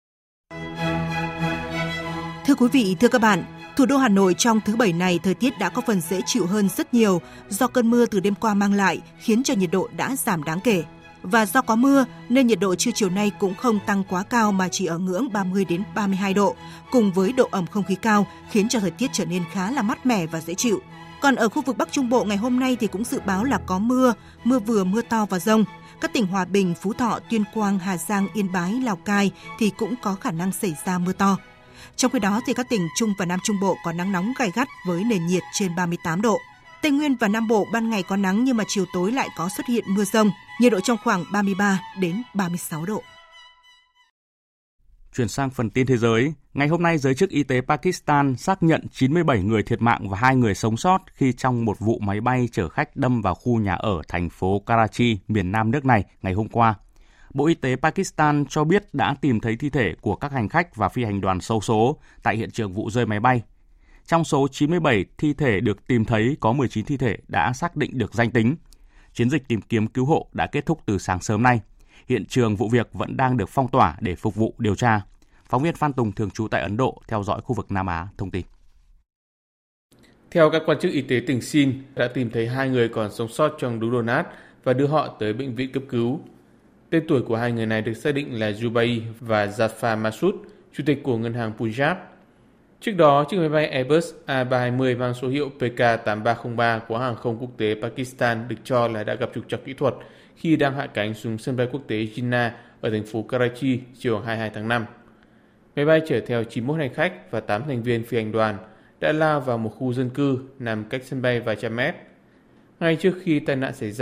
Thưa quý vị, thưa các bạn, thủ đô Hà Nội trong thứ Bảy này thời tiết đã có phần dễ chịu hơn rất nhiều do cơn mưa từ đêm qua mang lại khiến cho nhiệt độ đã giảm đáng kể. Và do có mưa nên nhiệt độ trưa chiều nay cũng không tăng quá cao mà chỉ ở ngưỡng 30 đến 32 độ, cùng với độ ẩm không khí cao khiến cho thời tiết trở nên khá là mát mẻ và dễ chịu. Còn ở khu vực Bắc Trung Bộ ngày hôm nay thì cũng dự báo là có mưa, mưa vừa, mưa to và dông. Các tỉnh Hòa Bình, Phú Thọ, Tuyên Quang, Hà Giang, Yên Bái, Lào Cai thì cũng có khả năng xảy ra mưa to. Trong khi đó thì các tỉnh Trung và Nam Trung Bộ có nắng nóng gay gắt với nền nhiệt trên 38 độ. Tây Nguyên và Nam Bộ ban ngày có nắng nhưng mà chiều tối lại có xuất hiện mưa dông, nhiệt độ trong khoảng 33 đến 36 độ. Chuyển sang phần tin thế giới, ngày hôm nay giới chức y tế Pakistan xác nhận 97 người thiệt mạng và 2 người sống sót khi trong một vụ máy bay chở khách đâm vào khu nhà ở thành phố Karachi, miền nam nước này ngày hôm qua. Bộ Y tế Pakistan cho biết đã tìm thấy thi thể của các hành khách và phi hành đoàn xấu số tại hiện trường vụ rơi máy bay. Trong số 97 thi thể được tìm thấy, có 19 thi thể đã xác định được danh tính. Chiến dịch tìm kiếm cứu hộ đã kết thúc từ sáng sớm nay. Hiện trường vụ việc vẫn đang được phong tỏa để phục vụ điều tra. Phóng viên Phan Tùng thường trú tại Ấn Độ theo dõi khu vực Nam Á thông tin. Theo các quan chức y tế tỉnh Sindh, đã tìm thấy 2 người còn sống sót trong đống đổ nát và đưa họ tới bệnh viện cấp cứu. Tên tuổi của 2 người này được xác định là Jubai và Zafar Massoud, chủ tịch của ngân hàng Punjab. Trước đó, chiếc máy bay Airbus A320 mang số hiệu PK8303 của hàng không quốc tế Pakistan được cho là đã gặp trục trặc kỹ thuật khi đang hạ cánh xuống sân bay quốc tế Jinnah ở thành phố Karachi chiều 22 tháng 5. Máy bay chở theo 91 hành khách và 8 thành viên phi hành đoàn đã lao vào một khu dân cư nằm cách sân bay vài trăm mét. Ngay trước khi tai nạn xảy ra,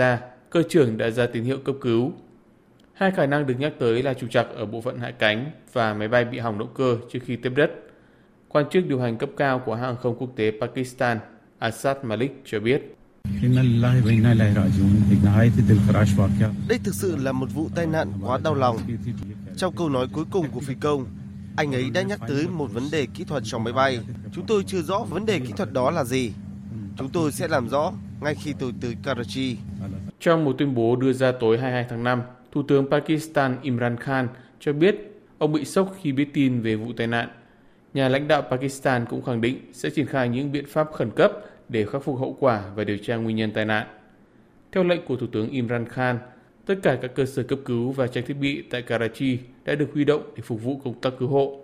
cơ trưởng đã ra tín hiệu cấp cứu. Hai khả năng được nhắc tới là trục trặc ở bộ phận hạ cánh và máy bay bị hỏng động cơ trước khi tiếp đất. Quan chức điều hành cấp cao của hãng hàng không quốc tế Pakistan, Asad Malik cho biết. Đây thực sự là một vụ tai nạn quá đau lòng. Trong câu nói cuối cùng của phi công, anh ấy đã nhắc tới một vấn đề kỹ thuật trong máy bay. Chúng tôi chưa rõ vấn đề kỹ thuật đó là gì. Chúng tôi sẽ làm rõ ngay khi tôi tới Karachi. Trong một tuyên bố đưa ra tối 22 tháng 5, Thủ tướng Pakistan Imran Khan cho biết ông bị sốc khi biết tin về vụ tai nạn. Nhà lãnh đạo Pakistan cũng khẳng định sẽ triển khai những biện pháp khẩn cấp để khắc phục hậu quả và điều tra nguyên nhân tai nạn. Theo lệnh của Thủ tướng Imran Khan, tất cả các cơ sở cấp cứu và trang thiết bị tại Karachi đã được huy động để phục vụ công tác cứu hộ.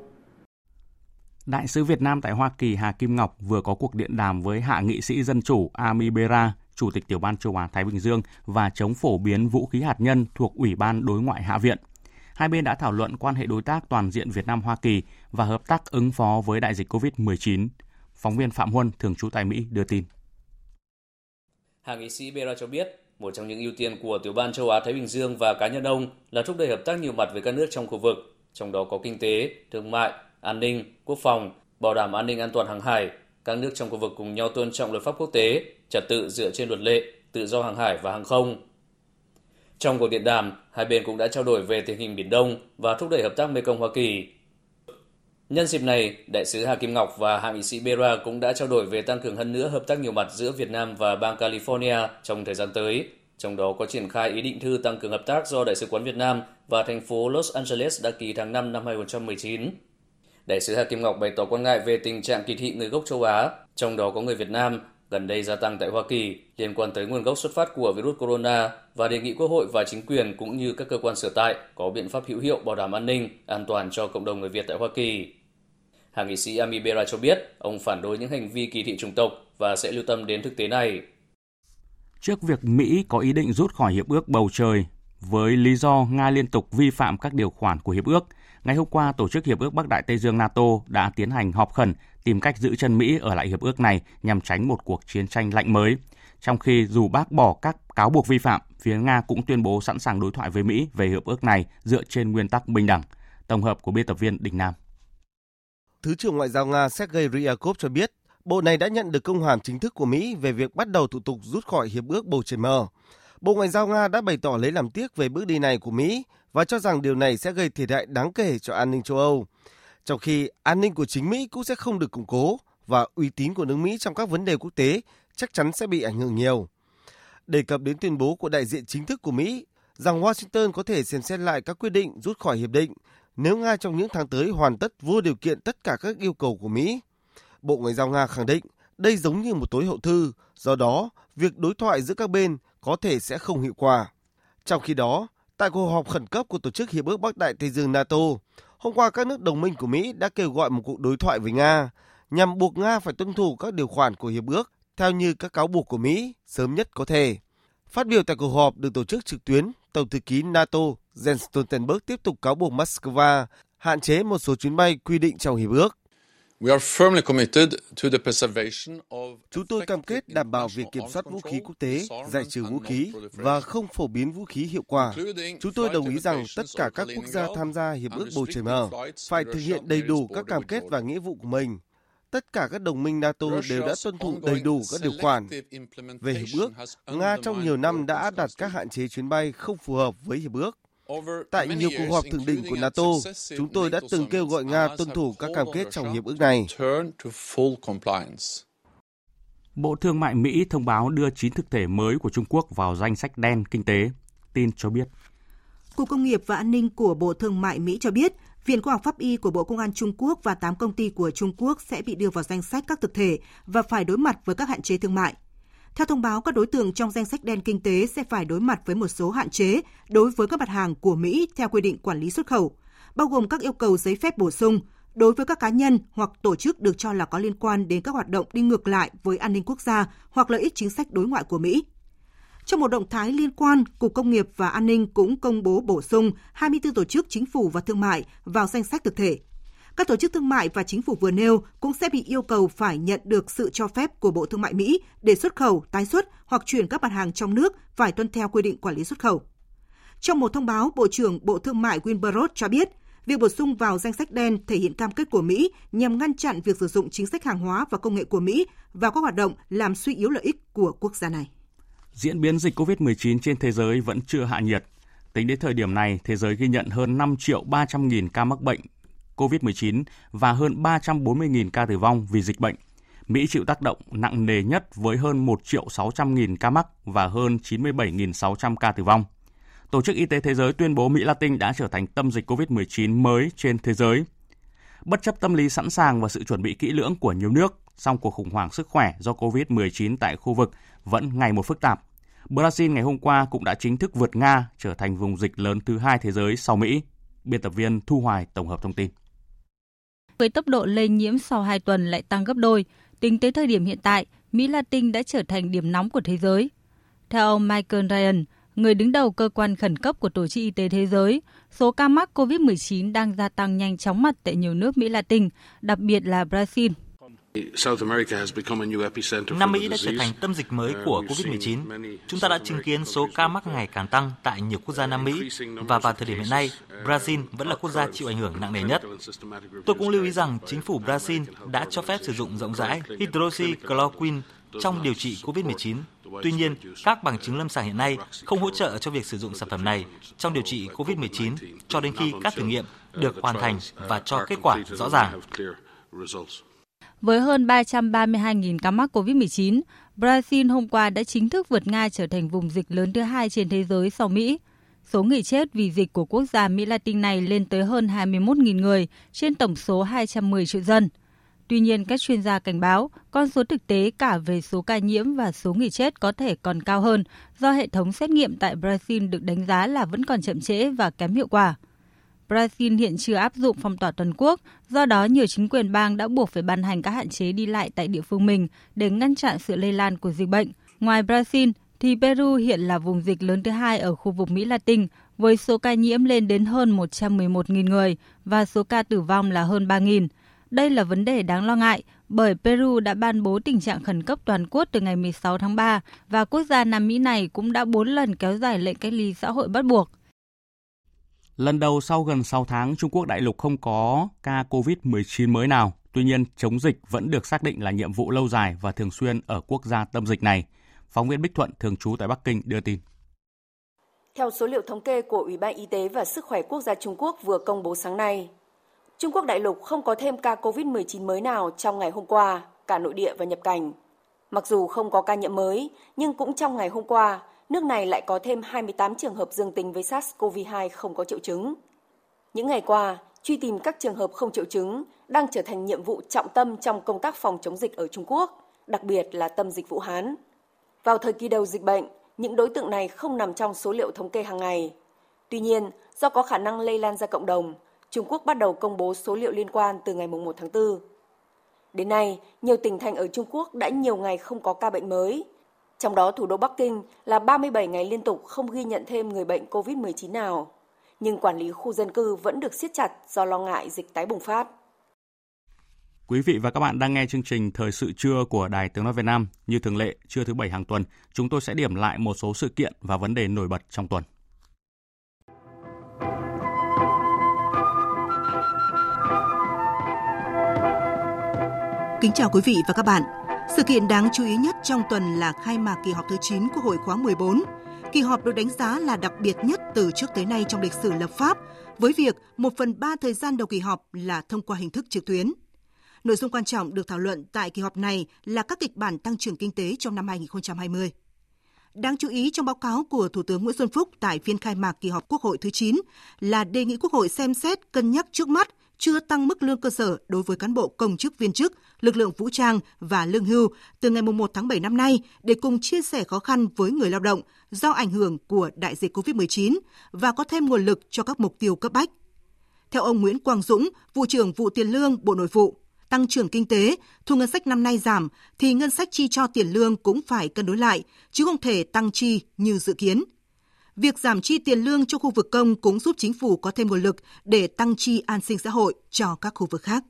Đại sứ Việt Nam tại Hoa Kỳ Hà Kim Ngọc vừa có cuộc điện đàm với hạ nghị sĩ Dân chủ Ami Bera, Chủ tịch Tiểu ban Châu Á-Thái Bình Dương và chống phổ biến vũ khí hạt nhân thuộc Ủy ban Đối ngoại Hạ viện. Hai bên đã thảo luận quan hệ đối tác toàn diện Việt Nam-Hoa Kỳ và hợp tác ứng phó với đại dịch COVID-19. Phóng viên Phạm Huân, thường trú tại Mỹ, đưa tin. Hạ nghị sĩ Bera cho biết, một trong những ưu tiên của Tiểu ban Châu Á-Thái Bình Dương và cá nhân ông là thúc đẩy hợp tác nhiều mặt với các nước trong khu vực, trong đó có kinh tế, thương mại, an ninh, quốc phòng, bảo đảm an ninh an toàn hàng hải. Các nước trong khu vực cùng nhau tôn trọng luật pháp quốc tế, trật tự dựa trên luật lệ, tự do hàng hải và hàng không. Trong cuộc điện đàm, hai bên cũng đã trao đổi về tình hình Biển Đông và thúc đẩy hợp tác Mekong Hoa Kỳ. Nhân dịp này, Đại sứ Hà Kim Ngọc và Hạ nghị sĩ Bera cũng đã trao đổi về tăng cường hơn nữa hợp tác nhiều mặt giữa Việt Nam và bang California trong thời gian tới, trong đó có triển khai ý định thư tăng cường hợp tác do Đại sứ quán Việt Nam và thành phố Los Angeles đã ký tháng 5 năm 2019. Đại sứ Hà Kim Ngọc bày tỏ quan ngại về tình trạng kỳ thị người gốc châu Á, trong đó có người Việt Nam, gần đây gia tăng tại Hoa Kỳ liên quan tới nguồn gốc xuất phát của virus corona và đề nghị Quốc hội và chính quyền cũng như các cơ quan sở tại có biện pháp hữu hiệu bảo đảm an ninh, an toàn cho cộng đồng người Việt tại Hoa Kỳ. Hạ nghị sĩ Ami Bera cho biết ông phản đối những hành vi kỳ thị chủng tộc và sẽ lưu tâm đến thực tế này. Trước việc Mỹ có ý định rút khỏi Hiệp ước Bầu Trời với lý do Nga liên tục vi phạm các điều khoản của Hiệp ước, ngày hôm qua, Tổ chức Hiệp ước Bắc Đại Tây Dương NATO đã tiến hành họp khẩn tìm cách giữ chân Mỹ ở lại hiệp ước này nhằm tránh một cuộc chiến tranh lạnh mới. Trong khi dù bác bỏ các cáo buộc vi phạm, phía Nga cũng tuyên bố sẵn sàng đối thoại với Mỹ về hiệp ước này dựa trên nguyên tắc bình đẳng. Tổng hợp của biên tập viên Đình Nam. Thứ trưởng Ngoại giao Nga Sergei Ryabkov cho biết, Bộ này đã nhận được công hàm chính thức của Mỹ về việc bắt đầu thủ tục rút khỏi Hiệp ước Bầu Trời Mở. Bộ Ngoại giao Nga đã bày tỏ lấy làm tiếc về bước đi này của Mỹ và cho rằng điều này sẽ gây thiệt hại đáng kể cho an ninh châu Âu. Trong khi an ninh của chính Mỹ cũng sẽ không được củng cố và uy tín của nước Mỹ trong các vấn đề quốc tế chắc chắn sẽ bị ảnh hưởng nhiều. Đề cập đến tuyên bố của đại diện chính thức của Mỹ rằng Washington có thể xem xét lại các quyết định rút khỏi hiệp định nếu Nga trong những tháng tới hoàn tất vô điều kiện tất cả các yêu cầu của Mỹ. Bộ Ngoại giao Nga khẳng định đây giống như một tối hậu thư, do đó việc đối thoại giữa các bên có thể sẽ không hiệu quả. Trong khi đó, tại cuộc họp khẩn cấp của Tổ chức Hiệp ước Bắc Đại Tây Dương NATO, hôm qua các nước đồng minh của Mỹ đã kêu gọi một cuộc đối thoại với Nga nhằm buộc Nga phải tuân thủ các điều khoản của hiệp ước theo như các cáo buộc của Mỹ sớm nhất có thể. Phát biểu tại cuộc họp được tổ chức trực tuyến, Tổng thư ký NATO Jens Stoltenberg tiếp tục cáo buộc Moscow hạn chế một số chuyến bay quy định trong hiệp ước. Chúng tôi cam kết đảm bảo việc kiểm soát vũ khí quốc tế, giải trừ vũ khí và không phổ biến vũ khí hiệu quả. Chúng tôi đồng ý rằng tất cả các quốc gia tham gia Hiệp ước Bầu Trời Mở phải thực hiện đầy đủ các cam kết và nghĩa vụ của mình. Tất cả các đồng minh NATO đều đã tuân thủ đầy đủ các điều khoản. Về Hiệp ước, Nga trong nhiều năm đã áp đặt các hạn chế chuyến bay không phù hợp với Hiệp ước. Tại nhiều cuộc họp thượng đỉnh của NATO, chúng tôi đã từng kêu gọi Nga tuân thủ các cam kết trong hiệp ước này. Bộ Thương mại Mỹ thông báo đưa 9 thực thể mới của Trung Quốc vào danh sách đen kinh tế. Tin cho biết. Cục Công nghiệp và An ninh của Bộ Thương mại Mỹ cho biết, Viện Khoa học Pháp y của Bộ Công an Trung Quốc và 8 công ty của Trung Quốc sẽ bị đưa vào danh sách các thực thể và phải đối mặt với các hạn chế thương mại. Theo thông báo, các đối tượng trong danh sách đen kinh tế sẽ phải đối mặt với một số hạn chế đối với các mặt hàng của Mỹ theo quy định quản lý xuất khẩu, bao gồm các yêu cầu giấy phép bổ sung đối với các cá nhân hoặc tổ chức được cho là có liên quan đến các hoạt động đi ngược lại với an ninh quốc gia hoặc lợi ích chính sách đối ngoại của Mỹ. Trong một động thái liên quan, Cục Công nghiệp và An ninh cũng công bố bổ sung 24 tổ chức chính phủ và thương mại vào danh sách thực thể. Các tổ chức thương mại và chính phủ vừa nêu cũng sẽ bị yêu cầu phải nhận được sự cho phép của Bộ Thương mại Mỹ để xuất khẩu, tái xuất hoặc chuyển các mặt hàng trong nước phải tuân theo quy định quản lý xuất khẩu. Trong một thông báo, Bộ trưởng Bộ Thương mại Wilbur Ross cho biết, việc bổ sung vào danh sách đen thể hiện cam kết của Mỹ nhằm ngăn chặn việc sử dụng chính sách hàng hóa và công nghệ của Mỹ vào các hoạt động làm suy yếu lợi ích của quốc gia này. Diễn biến dịch COVID-19 trên thế giới vẫn chưa hạ nhiệt. Tính đến thời điểm này, thế giới ghi nhận hơn 5.300.000 ca mắc bệnh COVID-19 và hơn 340.000 ca tử vong vì dịch bệnh. Mỹ chịu tác động nặng nề nhất với hơn 1.600.000 ca mắc và hơn 97.600 ca tử vong. Tổ chức Y tế Thế giới tuyên bố Mỹ Latin đã trở thành tâm dịch COVID-19 mới trên thế giới. Bất chấp tâm lý sẵn sàng và sự chuẩn bị kỹ lưỡng của nhiều nước, song cuộc khủng hoảng sức khỏe do COVID-19 tại khu vực vẫn ngày một phức tạp. Brazil ngày hôm qua cũng đã chính thức vượt Nga trở thành vùng dịch lớn thứ 2 thế giới sau Mỹ. Biên tập viên Thu Hoài tổng hợp thông tin. Với tốc độ lây nhiễm sau 2 tuần lại tăng gấp đôi, tính tới thời điểm hiện tại, Mỹ Latin đã trở thành điểm nóng của thế giới. Theo ông Michael Ryan, người đứng đầu cơ quan khẩn cấp của Tổ chức Y tế Thế giới, số ca mắc COVID-19 đang gia tăng nhanh chóng mặt tại nhiều nước Mỹ Latin, đặc biệt là Brazil. Nam Mỹ đã trở thành tâm dịch mới của COVID-19. Chúng ta đã chứng kiến số ca mắc ngày càng tăng tại nhiều quốc gia Nam Mỹ và vào thời điểm hiện nay, Brazil vẫn là quốc gia chịu ảnh hưởng nặng nề nhất. Tôi cũng lưu ý rằng chính phủ Brazil đã cho phép sử dụng rộng rãi hydroxychloroquine trong điều trị COVID-19. Tuy nhiên, các bằng chứng lâm sàng hiện nay không hỗ trợ cho việc sử dụng sản phẩm này trong điều trị COVID-19 cho đến khi các thử nghiệm được hoàn thành và cho kết quả rõ ràng. Với hơn 332.000 ca mắc COVID-19, Brazil hôm qua đã chính thức vượt Nga trở thành vùng dịch lớn thứ 2 trên thế giới sau Mỹ. Số người chết vì dịch của quốc gia Mỹ Latin này lên tới hơn 21.000 người trên tổng số 210 triệu dân. Tuy nhiên, các chuyên gia cảnh báo con số thực tế cả về số ca nhiễm và số người chết có thể còn cao hơn do hệ thống xét nghiệm tại Brazil được đánh giá là vẫn còn chậm trễ và kém hiệu quả. Brazil hiện chưa áp dụng phong tỏa toàn quốc, do đó nhiều chính quyền bang đã buộc phải ban hành các hạn chế đi lại tại địa phương mình để ngăn chặn sự lây lan của dịch bệnh. Ngoài Brazil, thì Peru hiện là vùng dịch lớn thứ 2 ở khu vực Mỹ Latin, với số ca nhiễm lên đến hơn 111.000 người và số ca tử vong là hơn 3.000. Đây là vấn đề đáng lo ngại bởi Peru đã ban bố tình trạng khẩn cấp toàn quốc từ ngày 16 tháng 3 và quốc gia Nam Mỹ này cũng đã 4 lần kéo dài lệnh cách ly xã hội bắt buộc. Lần đầu sau gần 6 tháng, Trung Quốc đại lục không có ca COVID-19 mới nào. Tuy nhiên, chống dịch vẫn được xác định là nhiệm vụ lâu dài và thường xuyên ở quốc gia tâm dịch này. Phóng viên Bích Thuận, thường trú tại Bắc Kinh, đưa tin. Theo số liệu thống kê của Ủy ban Y tế và Sức khỏe Quốc gia Trung Quốc vừa công bố sáng nay, Trung Quốc đại lục không có thêm ca COVID-19 mới nào trong ngày hôm qua, cả nội địa và nhập cảnh. Mặc dù không có ca nhiễm mới, nhưng cũng trong ngày hôm qua, nước này lại có thêm 28 trường hợp dương tính với SARS-CoV-2 không có triệu chứng. Những ngày qua, truy tìm các trường hợp không triệu chứng đang trở thành nhiệm vụ trọng tâm trong công tác phòng chống dịch ở Trung Quốc, đặc biệt là tâm dịch Vũ Hán. Vào thời kỳ đầu dịch bệnh, những đối tượng này không nằm trong số liệu thống kê hàng ngày. Tuy nhiên, do có khả năng lây lan ra cộng đồng, Trung Quốc bắt đầu công bố số liệu liên quan từ ngày 1 tháng 4. Đến nay, nhiều tỉnh thành ở Trung Quốc đã nhiều ngày không có ca bệnh mới. Trong đó thủ đô Bắc Kinh là 37 ngày liên tục không ghi nhận thêm người bệnh COVID-19 nào. Nhưng quản lý khu dân cư vẫn được siết chặt do lo ngại dịch tái bùng phát. Quý vị và các bạn đang nghe chương trình Thời sự trưa của Đài Tiếng nói Việt Nam. Như thường lệ, trưa thứ 7 hàng tuần, chúng tôi sẽ điểm lại một số sự kiện và vấn đề nổi bật trong tuần. Kính chào quý vị và các bạn. Sự kiện đáng chú ý nhất trong tuần là khai mạc kỳ họp thứ 9 Quốc hội khóa 14. Kỳ họp được đánh giá là đặc biệt nhất từ trước tới nay trong lịch sử lập pháp, với việc 1/3 thời gian đầu kỳ họp là thông qua hình thức trực tuyến. Nội dung quan trọng được thảo luận tại kỳ họp này là các kịch bản tăng trưởng kinh tế trong năm 2020. Đáng chú ý trong báo cáo của Thủ tướng Nguyễn Xuân Phúc tại phiên khai mạc kỳ họp Quốc hội thứ 9 là đề nghị Quốc hội xem xét cân nhắc trước mắt chưa tăng mức lương cơ sở đối với cán bộ công chức viên chức, lực lượng vũ trang và lương hưu từ ngày 1 tháng 7 năm nay để cùng chia sẻ khó khăn với người lao động do ảnh hưởng của đại dịch COVID-19 và có thêm nguồn lực cho các mục tiêu cấp bách. Theo ông Nguyễn Quang Dũng, Vụ trưởng Vụ Tiền lương Bộ Nội vụ, tăng trưởng kinh tế, thu ngân sách năm nay giảm thì ngân sách chi cho tiền lương cũng phải cân đối lại, chứ không thể tăng chi như dự kiến. Việc giảm chi tiền lương cho khu vực công cũng giúp chính phủ có thêm nguồn lực để tăng chi an sinh xã hội cho các khu vực khác.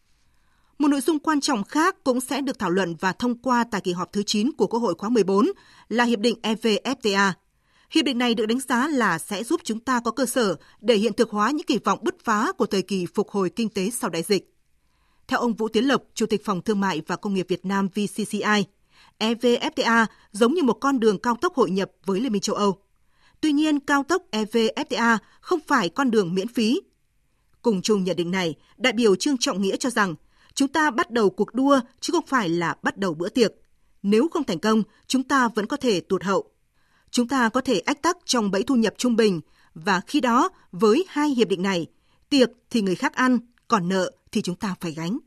Một nội dung quan trọng khác cũng sẽ được thảo luận và thông qua tại kỳ họp thứ 9 của Quốc hội khóa 14 là Hiệp định EVFTA. Hiệp định này được đánh giá là sẽ giúp chúng ta có cơ sở để hiện thực hóa những kỳ vọng bứt phá của thời kỳ phục hồi kinh tế sau đại dịch. Theo ông Vũ Tiến Lộc, Chủ tịch Phòng Thương mại và Công nghiệp Việt Nam VCCI, EVFTA giống như một con đường cao tốc hội nhập với Liên minh châu Âu. Tuy nhiên, cao tốc EVFTA không phải con đường miễn phí. Cùng chung nhận định này, đại biểu Trương Trọng Nghĩa cho rằng chúng ta bắt đầu cuộc đua chứ không phải là bắt đầu bữa tiệc. Nếu không thành công, chúng ta vẫn có thể tụt hậu. Chúng ta có thể ách tắc trong bẫy thu nhập trung bình và khi đó với hai hiệp định này, tiệc thì người khác ăn, còn nợ thì chúng ta phải gánh.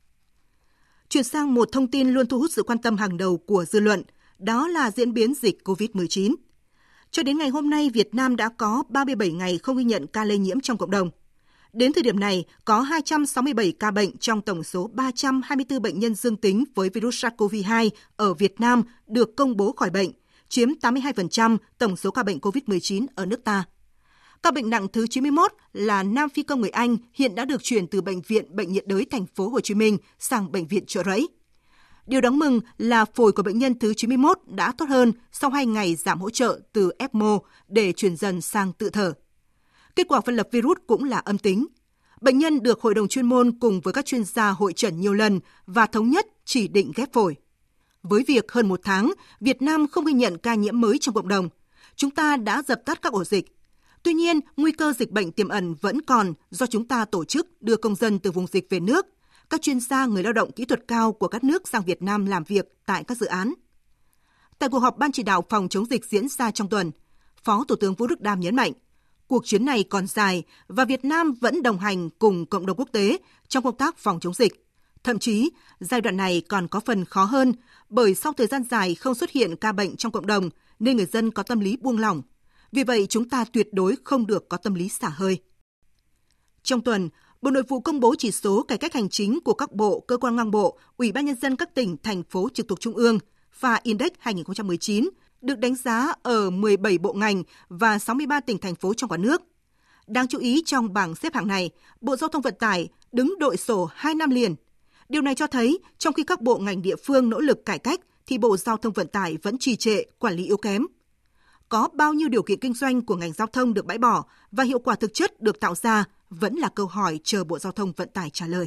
Chuyển sang một thông tin luôn thu hút sự quan tâm hàng đầu của dư luận, đó là diễn biến dịch COVID-19. Cho đến ngày hôm nay, Việt Nam đã có 37 ngày không ghi nhận ca lây nhiễm trong cộng đồng. Đến thời điểm này, có 267 ca bệnh trong tổng số 324 bệnh nhân dương tính với virus SARS-CoV-2 ở Việt Nam được công bố khỏi bệnh, chiếm 82% tổng số ca bệnh COVID-19 ở nước ta. Ca bệnh nặng thứ 91 là nam phi công người Anh hiện đã được chuyển từ Bệnh viện Bệnh nhiệt đới Thành phố Hồ Chí Minh sang Bệnh viện Chợ Rẫy. Điều đáng mừng là phổi của bệnh nhân thứ 91 đã tốt hơn sau 2 ngày giảm hỗ trợ từ ECMO để chuyển dần sang tự thở. Kết quả phân lập virus cũng là âm tính. Bệnh nhân được hội đồng chuyên môn cùng với các chuyên gia hội chẩn nhiều lần và thống nhất chỉ định ghép phổi. Với việc hơn 1 tháng, Việt Nam không ghi nhận ca nhiễm mới trong cộng đồng, chúng ta đã dập tắt các ổ dịch. Tuy nhiên, nguy cơ dịch bệnh tiềm ẩn vẫn còn do chúng ta tổ chức đưa công dân từ vùng dịch về nước, các chuyên gia người lao động kỹ thuật cao của các nước sang Việt Nam làm việc tại các dự án. Tại cuộc họp Ban chỉ đạo phòng chống dịch diễn ra trong tuần, Phó Thủ tướng Vũ Đức Đam nhấn mạnh, cuộc chiến này còn dài và Việt Nam vẫn đồng hành cùng cộng đồng quốc tế trong công tác phòng chống dịch. Thậm chí, giai đoạn này còn có phần khó hơn bởi sau thời gian dài không xuất hiện ca bệnh trong cộng đồng nên người dân có tâm lý buông lỏng. Vì vậy, chúng ta tuyệt đối không được có tâm lý xả hơi. Trong tuần, Bộ Nội vụ công bố chỉ số cải cách hành chính của các bộ, cơ quan ngang bộ, Ủy ban Nhân dân các tỉnh, thành phố trực thuộc Trung ương, PHA Index 2019, được đánh giá ở 17 bộ ngành và 63 tỉnh, thành phố trong cả nước. Đáng chú ý trong bảng xếp hạng này, Bộ Giao thông Vận tải đứng đội sổ 2 năm liền. Điều này cho thấy, trong khi các bộ ngành địa phương nỗ lực cải cách, thì Bộ Giao thông Vận tải vẫn trì trệ, quản lý yếu kém. Có bao nhiêu điều kiện kinh doanh của ngành giao thông được bãi bỏ và hiệu quả thực chất được tạo ra vẫn là câu hỏi chờ Bộ Giao thông Vận tải trả lời.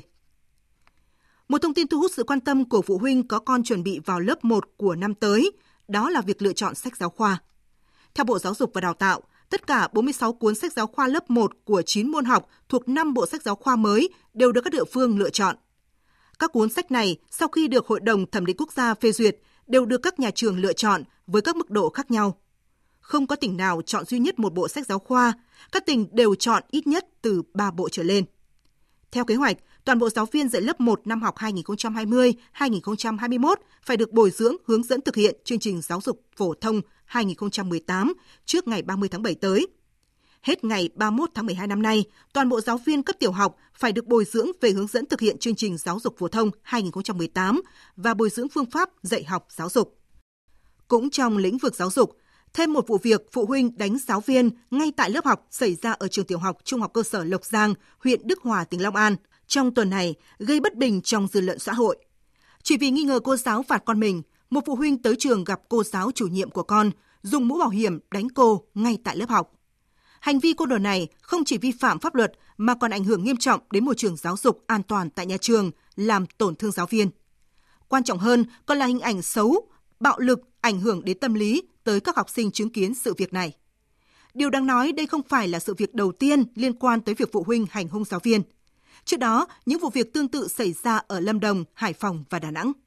Một thông tin thu hút sự quan tâm của phụ huynh có con chuẩn bị vào lớp 1 của năm tới, đó là việc lựa chọn sách giáo khoa. Theo Bộ Giáo dục và Đào tạo, tất cả 46 cuốn sách giáo khoa lớp 1 của 9 môn học thuộc 5 bộ sách giáo khoa mới đều được các địa phương lựa chọn. Các cuốn sách này, sau khi được Hội đồng Thẩm định Quốc gia phê duyệt, đều được các nhà trường lựa chọn với các mức độ khác nhau. Không có tỉnh nào chọn duy nhất một bộ sách giáo khoa, các tỉnh đều chọn ít nhất từ 3 bộ trở lên. Theo kế hoạch, toàn bộ giáo viên dạy lớp 1 năm học 2020-2021 phải được bồi dưỡng hướng dẫn thực hiện chương trình giáo dục phổ thông 2018 trước ngày 30 tháng 7 tới. Hết ngày 31 tháng 12 năm nay, toàn bộ giáo viên cấp tiểu học phải được bồi dưỡng về hướng dẫn thực hiện chương trình giáo dục phổ thông 2018 và bồi dưỡng phương pháp dạy học giáo dục. Cũng trong lĩnh vực giáo dục, thêm một vụ việc phụ huynh đánh giáo viên ngay tại lớp học xảy ra ở trường tiểu học Trung học cơ sở Lộc Giang, huyện Đức Hòa, tỉnh Long An, trong tuần này gây bất bình trong dư luận xã hội. Chỉ vì nghi ngờ cô giáo phạt con mình, một phụ huynh tới trường gặp cô giáo chủ nhiệm của con, dùng mũ bảo hiểm đánh cô ngay tại lớp học. Hành vi côn đồ này không chỉ vi phạm pháp luật mà còn ảnh hưởng nghiêm trọng đến môi trường giáo dục an toàn tại nhà trường, làm tổn thương giáo viên. Quan trọng hơn còn là hình ảnh xấu, bạo lực ảnh hưởng đến tâm lý tới các học sinh chứng kiến sự việc này. Điều đáng nói đây không phải là sự việc đầu tiên liên quan tới việc phụ huynh hành hung giáo viên. Trước đó, những vụ việc tương tự xảy ra ở Lâm Đồng, Hải Phòng và Đà Nẵng.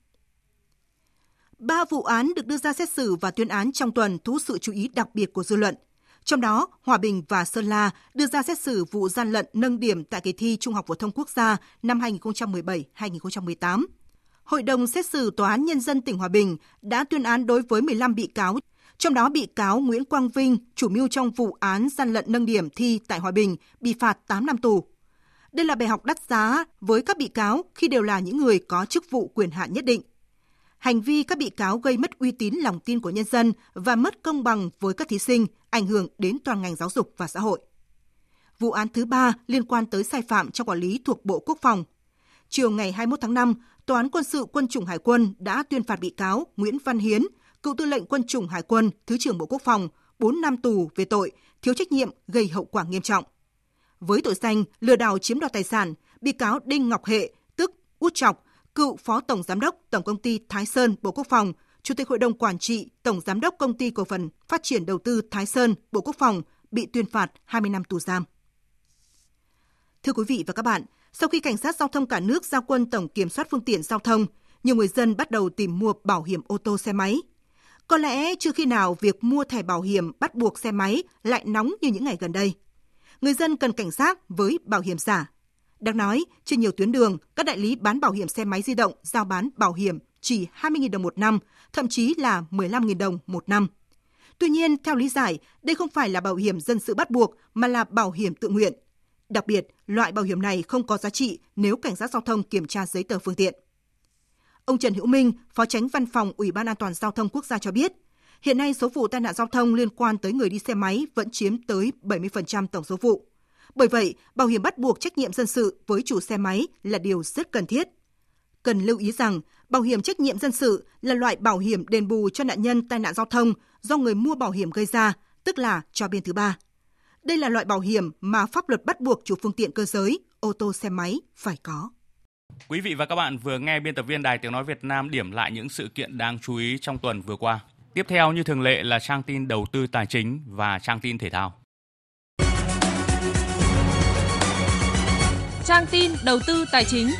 3 vụ án được đưa ra xét xử và tuyên án trong tuần thu hút sự chú ý đặc biệt của dư luận. Trong đó, Hòa Bình và Sơn La đưa ra xét xử vụ gian lận nâng điểm tại kỳ thi Trung học phổ thông quốc gia năm 2017-2018. Hội đồng xét xử Tòa án Nhân dân tỉnh Hòa Bình đã tuyên án đối với 15 bị cáo, trong đó bị cáo Nguyễn Quang Vinh, chủ mưu trong vụ án gian lận nâng điểm thi tại Hòa Bình, bị phạt 8 năm tù. Đây là bài học đắt giá với các bị cáo khi đều là những người có chức vụ quyền hạn nhất định. Hành vi các bị cáo gây mất uy tín lòng tin của nhân dân và mất công bằng với các thí sinh, ảnh hưởng đến toàn ngành giáo dục và xã hội. Vụ án thứ 3 liên quan tới sai phạm trong quản lý thuộc Bộ Quốc phòng. Chiều ngày 21 tháng 5, Tòa án Quân sự Quân chủng Hải quân đã tuyên phạt bị cáo Nguyễn Văn Hiến, cựu tư lệnh Quân chủng Hải quân, Thứ trưởng Bộ Quốc phòng, 4 năm tù về tội thiếu trách nhiệm gây hậu quả nghiêm trọng. Với tội danh lừa đảo chiếm đoạt tài sản, bị cáo Đinh Ngọc Hệ, tức Út Chọc, cựu Phó Tổng Giám đốc Tổng Công ty Thái Sơn Bộ Quốc phòng, Chủ tịch Hội đồng Quản trị Tổng Giám đốc Công ty Cổ phần Phát triển Đầu tư Thái Sơn Bộ Quốc phòng bị tuyên phạt 20 năm tù giam. Thưa quý vị và các bạn, sau khi cảnh sát giao thông cả nước ra quân tổng kiểm soát phương tiện giao thông, nhiều người dân bắt đầu tìm mua bảo hiểm ô tô xe máy. Có lẽ chưa khi nào việc mua thẻ bảo hiểm bắt buộc xe máy lại nóng như những ngày gần đây. Người dân cần cảnh giác với bảo hiểm giả. Đáng nói, trên nhiều tuyến đường, các đại lý bán bảo hiểm xe máy di động rao bán bảo hiểm chỉ 20.000 đồng một năm, thậm chí là 15.000 đồng một năm. Tuy nhiên, theo lý giải, đây không phải là bảo hiểm dân sự bắt buộc mà là bảo hiểm tự nguyện. Đặc biệt, loại bảo hiểm này không có giá trị nếu cảnh sát giao thông kiểm tra giấy tờ phương tiện. Ông Trần Hữu Minh, Phó Chánh Văn phòng Ủy ban An toàn Giao thông Quốc gia cho biết, hiện nay số vụ tai nạn giao thông liên quan tới người đi xe máy vẫn chiếm tới 70% tổng số vụ. Bởi vậy, bảo hiểm bắt buộc trách nhiệm dân sự với chủ xe máy là điều rất cần thiết. Cần lưu ý rằng, bảo hiểm trách nhiệm dân sự là loại bảo hiểm đền bù cho nạn nhân tai nạn giao thông do người mua bảo hiểm gây ra, tức là cho bên thứ ba. Đây là loại bảo hiểm mà pháp luật bắt buộc chủ phương tiện cơ giới, ô tô xe máy phải có. Quý vị và các bạn vừa nghe biên tập viên Đài Tiếng nói Việt Nam điểm lại những sự kiện đáng chú ý trong tuần vừa qua. Tiếp theo như thường lệ là trang tin đầu tư tài chính và trang tin thể thao. Trang tin đầu tư tài chính.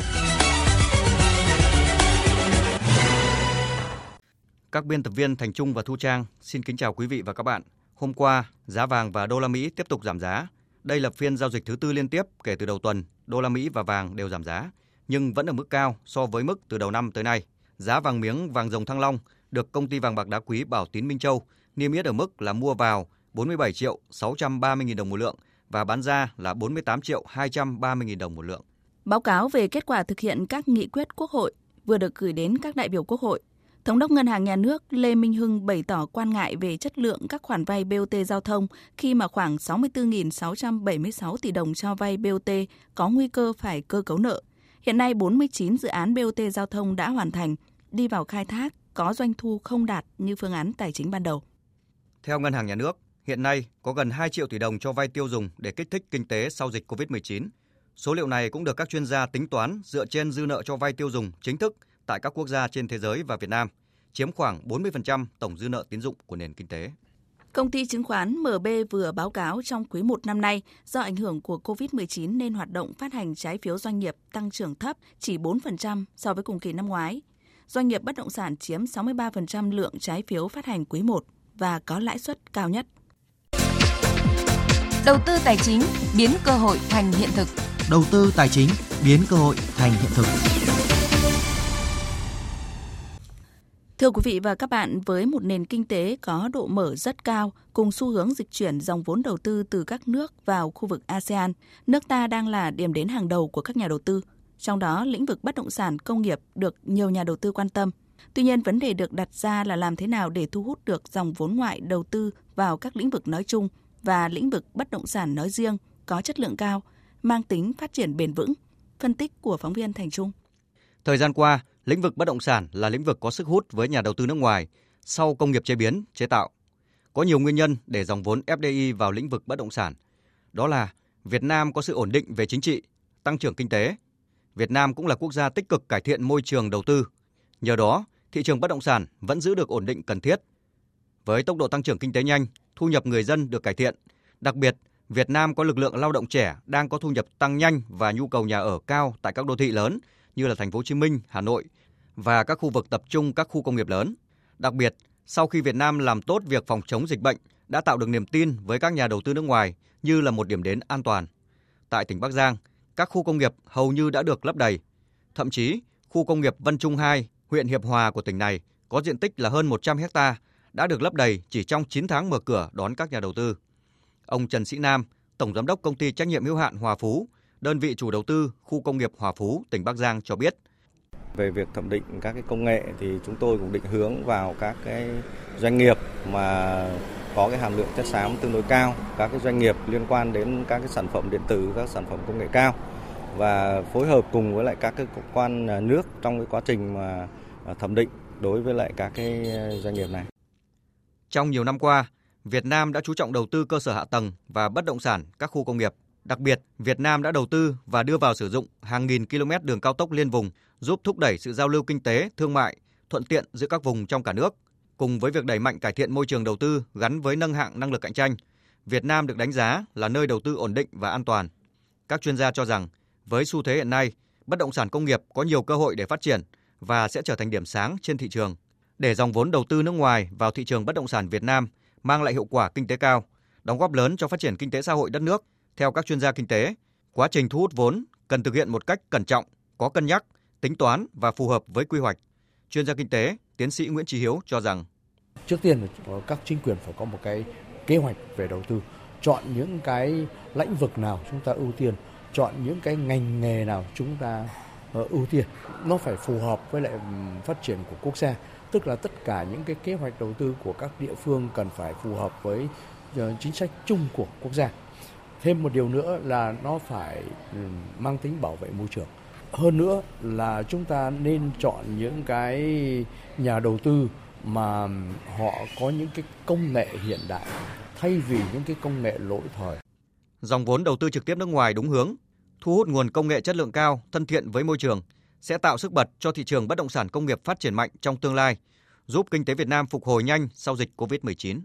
Các biên tập viên Thành Trung và Thu Trang xin kính chào quý vị và các bạn. Hôm qua, giá vàng và đô la Mỹ tiếp tục giảm giá. Đây là phiên giao dịch thứ tư liên tiếp kể từ đầu tuần, đô la Mỹ và vàng đều giảm giá, nhưng vẫn ở mức cao so với mức từ đầu năm tới nay. Giá vàng miếng vàng dòng Thăng Long được công ty vàng bạc đá quý Bảo Tín Minh Châu niêm yết ở mức là mua vào 47 triệu 630 nghìn đồng một lượng và bán ra là 48 triệu 230 nghìn đồng một lượng. Báo cáo về kết quả thực hiện các nghị quyết Quốc hội vừa được gửi đến các đại biểu Quốc hội. Thống đốc Ngân hàng Nhà nước Lê Minh Hưng bày tỏ quan ngại về chất lượng các khoản vay BOT giao thông khi mà khoảng 64.676 tỷ đồng cho vay BOT có nguy cơ phải cơ cấu nợ. Hiện nay 49 dự án BOT giao thông đã hoàn thành, đi vào khai thác, có doanh thu không đạt như phương án tài chính ban đầu. Theo Ngân hàng Nhà nước, hiện nay có gần 2 triệu tỷ đồng cho vay tiêu dùng để kích thích kinh tế sau dịch COVID-19. Số liệu này cũng được các chuyên gia tính toán dựa trên dư nợ cho vay tiêu dùng chính thức tại các quốc gia trên thế giới và Việt Nam, chiếm khoảng 40% tổng dư nợ tín dụng của nền kinh tế. Công ty chứng khoán MB vừa báo cáo trong quý 1 năm nay, do ảnh hưởng của COVID-19 nên hoạt động phát hành trái phiếu doanh nghiệp tăng trưởng thấp, chỉ 4% so với cùng kỳ năm ngoái. Doanh nghiệp bất động sản chiếm 63% lượng trái phiếu phát hành quý 1 và có lãi suất cao nhất. Đầu tư tài chính biến cơ hội thành hiện thực. Đầu tư tài chính biến cơ hội thành hiện thực. Thưa quý vị và các bạn, với một nền kinh tế có độ mở rất cao cùng xu hướng dịch chuyển dòng vốn đầu tư từ các nước vào khu vực ASEAN, nước ta đang là điểm đến hàng đầu của các nhà đầu tư. Trong đó, lĩnh vực bất động sản công nghiệp được nhiều nhà đầu tư quan tâm. Tuy nhiên, vấn đề được đặt ra là làm thế nào để thu hút được dòng vốn ngoại đầu tư vào các lĩnh vực nói chung và lĩnh vực bất động sản nói riêng có chất lượng cao, mang tính phát triển bền vững. Phân tích của phóng viên Thành Trung. Thời gian qua, lĩnh vực bất động sản là lĩnh vực có sức hút với nhà đầu tư nước ngoài sau công nghiệp chế biến, chế tạo. Có nhiều nguyên nhân để dòng vốn FDI vào lĩnh vực bất động sản. Đó là Việt Nam có sự ổn định về chính trị, tăng trưởng kinh tế. Việt Nam cũng là quốc gia tích cực cải thiện môi trường đầu tư. Nhờ đó, thị trường bất động sản vẫn giữ được ổn định cần thiết. Với tốc độ tăng trưởng kinh tế nhanh, thu nhập người dân được cải thiện. Đặc biệt, Việt Nam có lực lượng lao động trẻ đang có thu nhập tăng nhanh và nhu cầu nhà ở cao tại các đô thị lớn như là Thành phố Hồ Chí Minh, Hà Nội và các khu vực tập trung các khu công nghiệp lớn. Đặc biệt, sau khi Việt Nam làm tốt việc phòng chống dịch bệnh đã tạo được niềm tin với các nhà đầu tư nước ngoài như là một điểm đến an toàn. Tại tỉnh Bắc Giang, các khu công nghiệp hầu như đã được lấp đầy. Thậm chí, khu công nghiệp Vân Trung 2, huyện Hiệp Hòa của tỉnh này có diện tích là hơn 100 ha đã được lấp đầy chỉ trong 9 tháng mở cửa đón các nhà đầu tư. Ông Trần Sĩ Nam, Tổng Giám đốc Công ty Trách nhiệm hữu hạn Hòa Phú, đơn vị chủ đầu tư khu công nghiệp Hòa Phú, tỉnh Bắc Giang cho biết. Về việc thẩm định các cái công nghệ thì chúng tôi cũng định hướng vào các cái doanh nghiệp mà có cái hàm lượng chất xám tương đối cao, các cái doanh nghiệp liên quan đến các cái sản phẩm điện tử, các sản phẩm công nghệ cao và phối hợp cùng với lại các cái cơ quan nhà nước trong cái quá trình mà thẩm định đối với lại các cái doanh nghiệp này. Trong nhiều năm qua, Việt Nam đã chú trọng đầu tư cơ sở hạ tầng và bất động sản các khu công nghiệp. Đặc biệt, Việt Nam đã đầu tư và đưa vào sử dụng hàng nghìn km đường cao tốc liên vùng, giúp thúc đẩy sự giao lưu kinh tế, thương mại, thuận tiện giữa các vùng trong cả nước. Cùng với việc đẩy mạnh cải thiện môi trường đầu tư gắn với nâng hạng năng lực cạnh tranh, Việt Nam được đánh giá là nơi đầu tư ổn định và an toàn. Các chuyên gia cho rằng, với xu thế hiện nay, bất động sản công nghiệp có nhiều cơ hội để phát triển và sẽ trở thành điểm sáng trên thị trường. Để dòng vốn đầu tư nước ngoài vào thị trường bất động sản Việt Nam mang lại hiệu quả kinh tế cao, đóng góp lớn cho phát triển kinh tế xã hội đất nước, theo các chuyên gia kinh tế, quá trình thu hút vốn cần thực hiện một cách cẩn trọng, có cân nhắc, tính toán và phù hợp với quy hoạch. Chuyên gia kinh tế, tiến sĩ Nguyễn Chí Hiếu cho rằng trước tiên các chính quyền phải có một cái kế hoạch về đầu tư, chọn những cái lĩnh vực nào chúng ta ưu tiên, chọn những cái ngành nghề nào chúng ta ưu tiên. Nó phải phù hợp với lại phát triển của quốc gia, tức là tất cả những cái kế hoạch đầu tư của các địa phương cần phải phù hợp với chính sách chung của quốc gia. Thêm một điều nữa là nó phải mang tính bảo vệ môi trường. Hơn nữa là chúng ta nên chọn những cái nhà đầu tư mà họ có những cái công nghệ hiện đại thay vì những cái công nghệ lỗi thời. Dòng vốn đầu tư trực tiếp nước ngoài đúng hướng, thu hút nguồn công nghệ chất lượng cao, thân thiện với môi trường sẽ tạo sức bật cho thị trường bất động sản công nghiệp phát triển mạnh trong tương lai, giúp kinh tế Việt Nam phục hồi nhanh sau dịch Covid-19.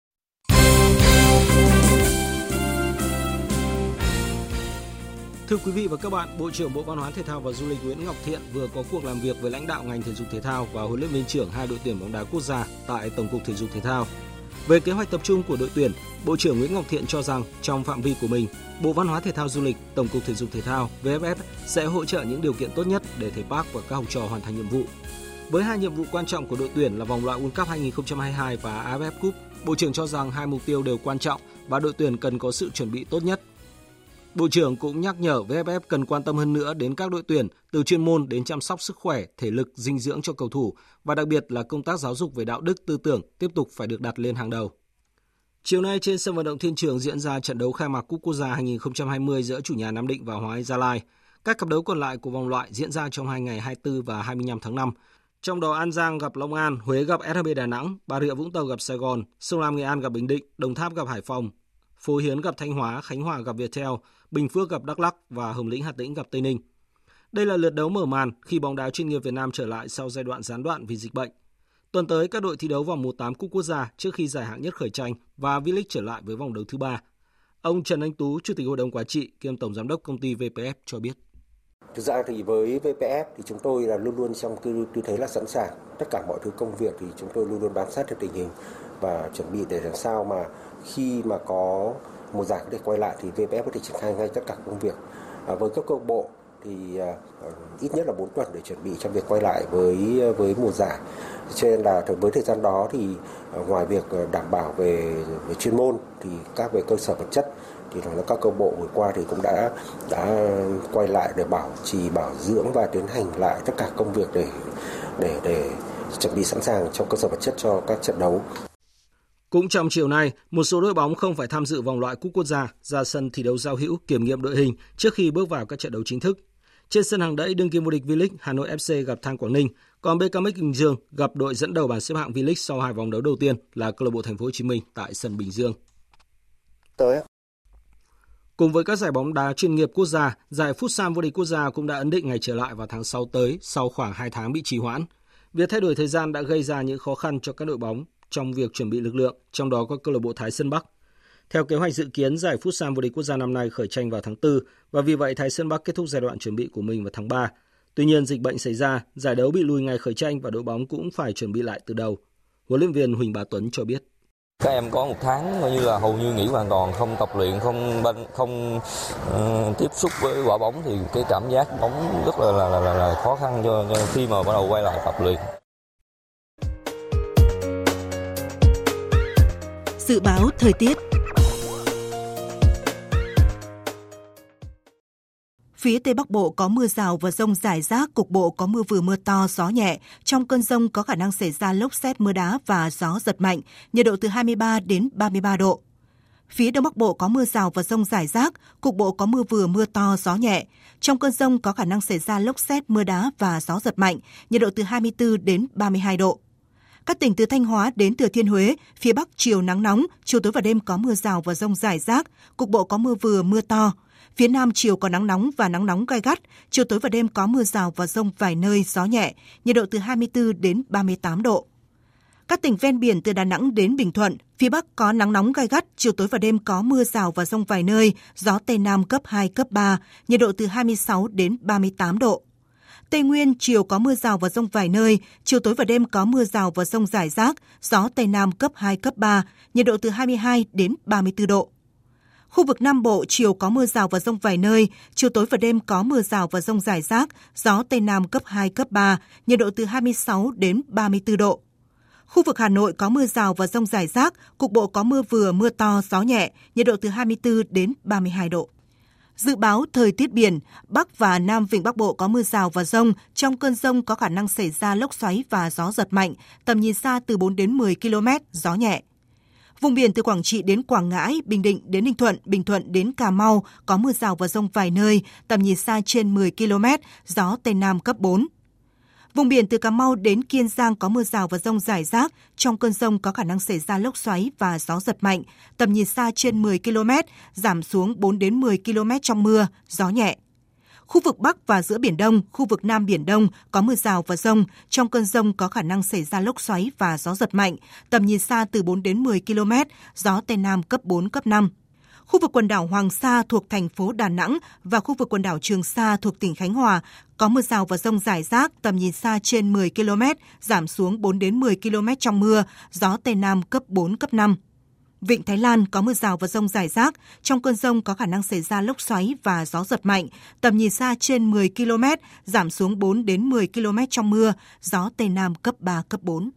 Thưa quý vị và các bạn, Bộ trưởng Bộ Văn hóa Thể thao và Du lịch Nguyễn Ngọc Thiện vừa có cuộc làm việc với lãnh đạo ngành thể dục thể thao và huấn luyện viên trưởng hai đội tuyển bóng đá quốc gia tại Tổng cục Thể dục Thể thao. Về kế hoạch tập trung của đội tuyển, Bộ trưởng Nguyễn Ngọc Thiện cho rằng trong phạm vi của mình, Bộ Văn hóa Thể thao Du lịch, Tổng cục Thể dục Thể thao VFF sẽ hỗ trợ những điều kiện tốt nhất để thầy Park và các học trò hoàn thành nhiệm vụ. Với hai nhiệm vụ quan trọng của đội tuyển là vòng loại World Cup 2022 và AFF Cup, Bộ trưởng cho rằng hai mục tiêu đều quan trọng và đội tuyển cần có sự chuẩn bị tốt nhất. Bộ trưởng cũng nhắc nhở VFF cần quan tâm hơn nữa đến các đội tuyển từ chuyên môn đến chăm sóc sức khỏe, thể lực, dinh dưỡng cho cầu thủ và đặc biệt là công tác giáo dục về đạo đức, tư tưởng tiếp tục phải được đặt lên hàng đầu. Chiều nay trên sân vận động Thiên Trường diễn ra trận đấu khai mạc Cúp Quốc gia 2020 giữa chủ nhà Nam Định và Hoàng Anh Gia Lai. Các cặp đấu còn lại của vòng loại diễn ra trong 2 ngày 24 và 25 tháng 5. Trong đó An Giang gặp Long An, Huế gặp SHB Đà Nẵng, Bà Rịa Vũng Tàu gặp Sài Gòn, Sông Lam Nghệ An gặp Bình Định, Đồng Tháp gặp Hải Phòng, Phú Hiến gặp Thanh Hóa, Khánh Hòa gặp Viettel, Bình Phước gặp Đắk Lắk và Hồng Lĩnh Hà Tĩnh gặp Tây Ninh. Đây là lượt đấu mở màn khi bóng đá chuyên nghiệp Việt Nam trở lại sau giai đoạn gián đoạn vì dịch bệnh. Tuần tới các đội thi đấu vòng 1/8 Cúp Quốc gia trước khi giải hạng nhất khởi tranh và V-League trở lại với vòng đấu thứ 3. Ông Trần Anh Tú, Chủ tịch Hội đồng Quản trị kiêm Tổng Giám đốc công ty VPF cho biết. Thực ra thì với VPF thì chúng tôi là luôn luôn trong tư thế là sẵn sàng. Tất cả mọi thứ công việc thì chúng tôi luôn luôn bám sát theo tình hình và chuẩn bị để làm sao mà khi mà có mùa giải có thể quay lại thì VPF có thể triển khai ngay tất cả công việc. Với các câu bộ thì ít nhất là 4 tuần để chuẩn bị cho việc quay lại với mùa giải. Cho nên là với thời gian đó thì ngoài việc đảm bảo về chuyên môn thì các về cơ sở vật chất thì là các câu bộ vừa qua thì cũng đã quay lại để bảo trì, bảo dưỡng và tiến hành lại tất cả công việc để chuẩn bị sẵn sàng cho cơ sở vật chất cho các trận đấu. Cũng trong chiều nay, một số đội bóng không phải tham dự vòng loại Cúp Quốc gia ra sân thi đấu giao hữu kiểm nghiệm đội hình trước khi bước vào các trận đấu chính thức. Trên sân hàng đẫy đương kim vô địch V-League, Hà Nội FC gặp Than Quảng Ninh, còn BKMX Bình Dương gặp đội dẫn đầu bảng xếp hạng V-League sau 2 vòng đấu đầu tiên là câu lạc bộ Thành phố Hồ Chí Minh tại sân Bình Dương. Cùng với các giải bóng đá chuyên nghiệp quốc gia, giải Futsal vô địch quốc gia cũng đã ấn định ngày trở lại vào tháng 6 tới sau khoảng 2 tháng bị trì hoãn. Việc thay đổi thời gian đã gây ra những khó khăn cho các đội bóng trong việc chuẩn bị lực lượng, trong đó có câu lạc bộ Thái Sơn Bắc. Theo kế hoạch dự kiến, giải Futsal vô địch quốc gia năm nay khởi tranh vào tháng 4 và vì vậy Thái Sơn Bắc kết thúc giai đoạn chuẩn bị của mình vào tháng 3. Tuy nhiên, dịch bệnh xảy ra, giải đấu bị lùi ngày khởi tranh và đội bóng cũng phải chuẩn bị lại từ đầu. Huấn luyện viên Huỳnh Bá Tuấn cho biết. Các em có 1 tháng coi như là hầu như nghỉ hoàn toàn, không tập luyện, không tiếp xúc với quả bóng thì cái cảm giác bóng rất là khó khăn cho khi mà bắt đầu quay lại tập luyện. Dự báo thời tiết. Phía Tây Bắc Bộ có mưa rào và dông rải rác, cục bộ có mưa vừa mưa to, gió nhẹ. Trong cơn dông có khả năng xảy ra lốc sét, mưa đá và gió giật mạnh, nhiệt độ từ 23 đến 33 độ. Phía Đông Bắc Bộ có mưa rào và dông rải rác, cục bộ có mưa vừa mưa to, gió nhẹ. Trong cơn dông có khả năng xảy ra lốc sét, mưa đá và gió giật mạnh, nhiệt độ từ 24 đến 32 độ. Các tỉnh từ Thanh Hóa đến Thừa Thiên Huế, phía Bắc chiều nắng nóng, chiều tối và đêm có mưa rào và dông rải rác, cục bộ có mưa vừa mưa to. Phía Nam chiều có nắng nóng và nắng nóng gai gắt, chiều tối và đêm có mưa rào và dông vài nơi, gió nhẹ, nhiệt độ từ 24 đến 38 độ. Các tỉnh ven biển từ Đà Nẵng đến Bình Thuận, phía Bắc có nắng nóng gai gắt, chiều tối và đêm có mưa rào và dông vài nơi, gió Tây Nam cấp 2, cấp 3, nhiệt độ từ 26 đến 38 độ. Tây Nguyên chiều có mưa rào và dông vài nơi, chiều tối và đêm có mưa rào và dông rải rác, gió Tây Nam cấp 2, cấp 3, nhiệt độ từ 22 đến 34 độ. Khu vực Nam Bộ chiều có mưa rào và dông vài nơi, chiều tối và đêm có mưa rào và dông rải rác, gió Tây Nam cấp 2, cấp 3, nhiệt độ từ 26 đến 34 độ. Khu vực Hà Nội có mưa rào và dông rải rác, cục bộ có mưa vừa mưa to, gió nhẹ, nhiệt độ từ 24 đến 32 độ. Dự báo thời tiết biển, Bắc và Nam Vịnh Bắc Bộ có mưa rào và dông, trong cơn dông có khả năng xảy ra lốc xoáy và gió giật mạnh, tầm nhìn xa từ 4 đến 10 km, gió nhẹ. Vùng biển từ Quảng Trị đến Quảng Ngãi, Bình Định đến Ninh Thuận, Bình Thuận đến Cà Mau có mưa rào và dông vài nơi, tầm nhìn xa trên 10 km, gió Tây Nam cấp 4. Vùng biển từ Cà Mau đến Kiên Giang có mưa rào và dông rải rác, trong cơn dông có khả năng xảy ra lốc xoáy và gió giật mạnh, tầm nhìn xa trên 10 km, giảm xuống 4 đến 10 km trong mưa, gió nhẹ. Khu vực Bắc và giữa Biển Đông, khu vực Nam Biển Đông có mưa rào và dông, trong cơn dông có khả năng xảy ra lốc xoáy và gió giật mạnh, tầm nhìn xa từ 4 đến 10 km, gió Tây Nam cấp 4, cấp 5. Khu vực quần đảo Hoàng Sa thuộc thành phố Đà Nẵng và khu vực quần đảo Trường Sa thuộc tỉnh Khánh Hòa có mưa rào và dông rải rác, tầm nhìn xa trên 10 km, giảm xuống 4 đến 10 km trong mưa, gió Tây Nam cấp 4, cấp 5. Vịnh Thái Lan có mưa rào và dông rải rác, trong cơn dông có khả năng xảy ra lốc xoáy và gió giật mạnh, tầm nhìn xa trên 10 km, giảm xuống 4 đến 10 km trong mưa, gió Tây Nam cấp 3, cấp 4.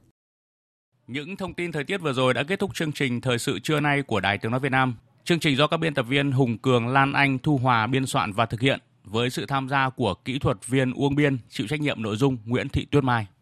Những thông tin thời tiết vừa rồi đã kết thúc chương trình Thời sự trưa nay của Đài Tiếng nói Việt Nam. Chương trình do các biên tập viên Hùng Cường, Lan Anh, Thu Hòa biên soạn và thực hiện với sự tham gia của kỹ thuật viên Uông Biên, chịu trách nhiệm nội dung Nguyễn Thị Tuyết Mai.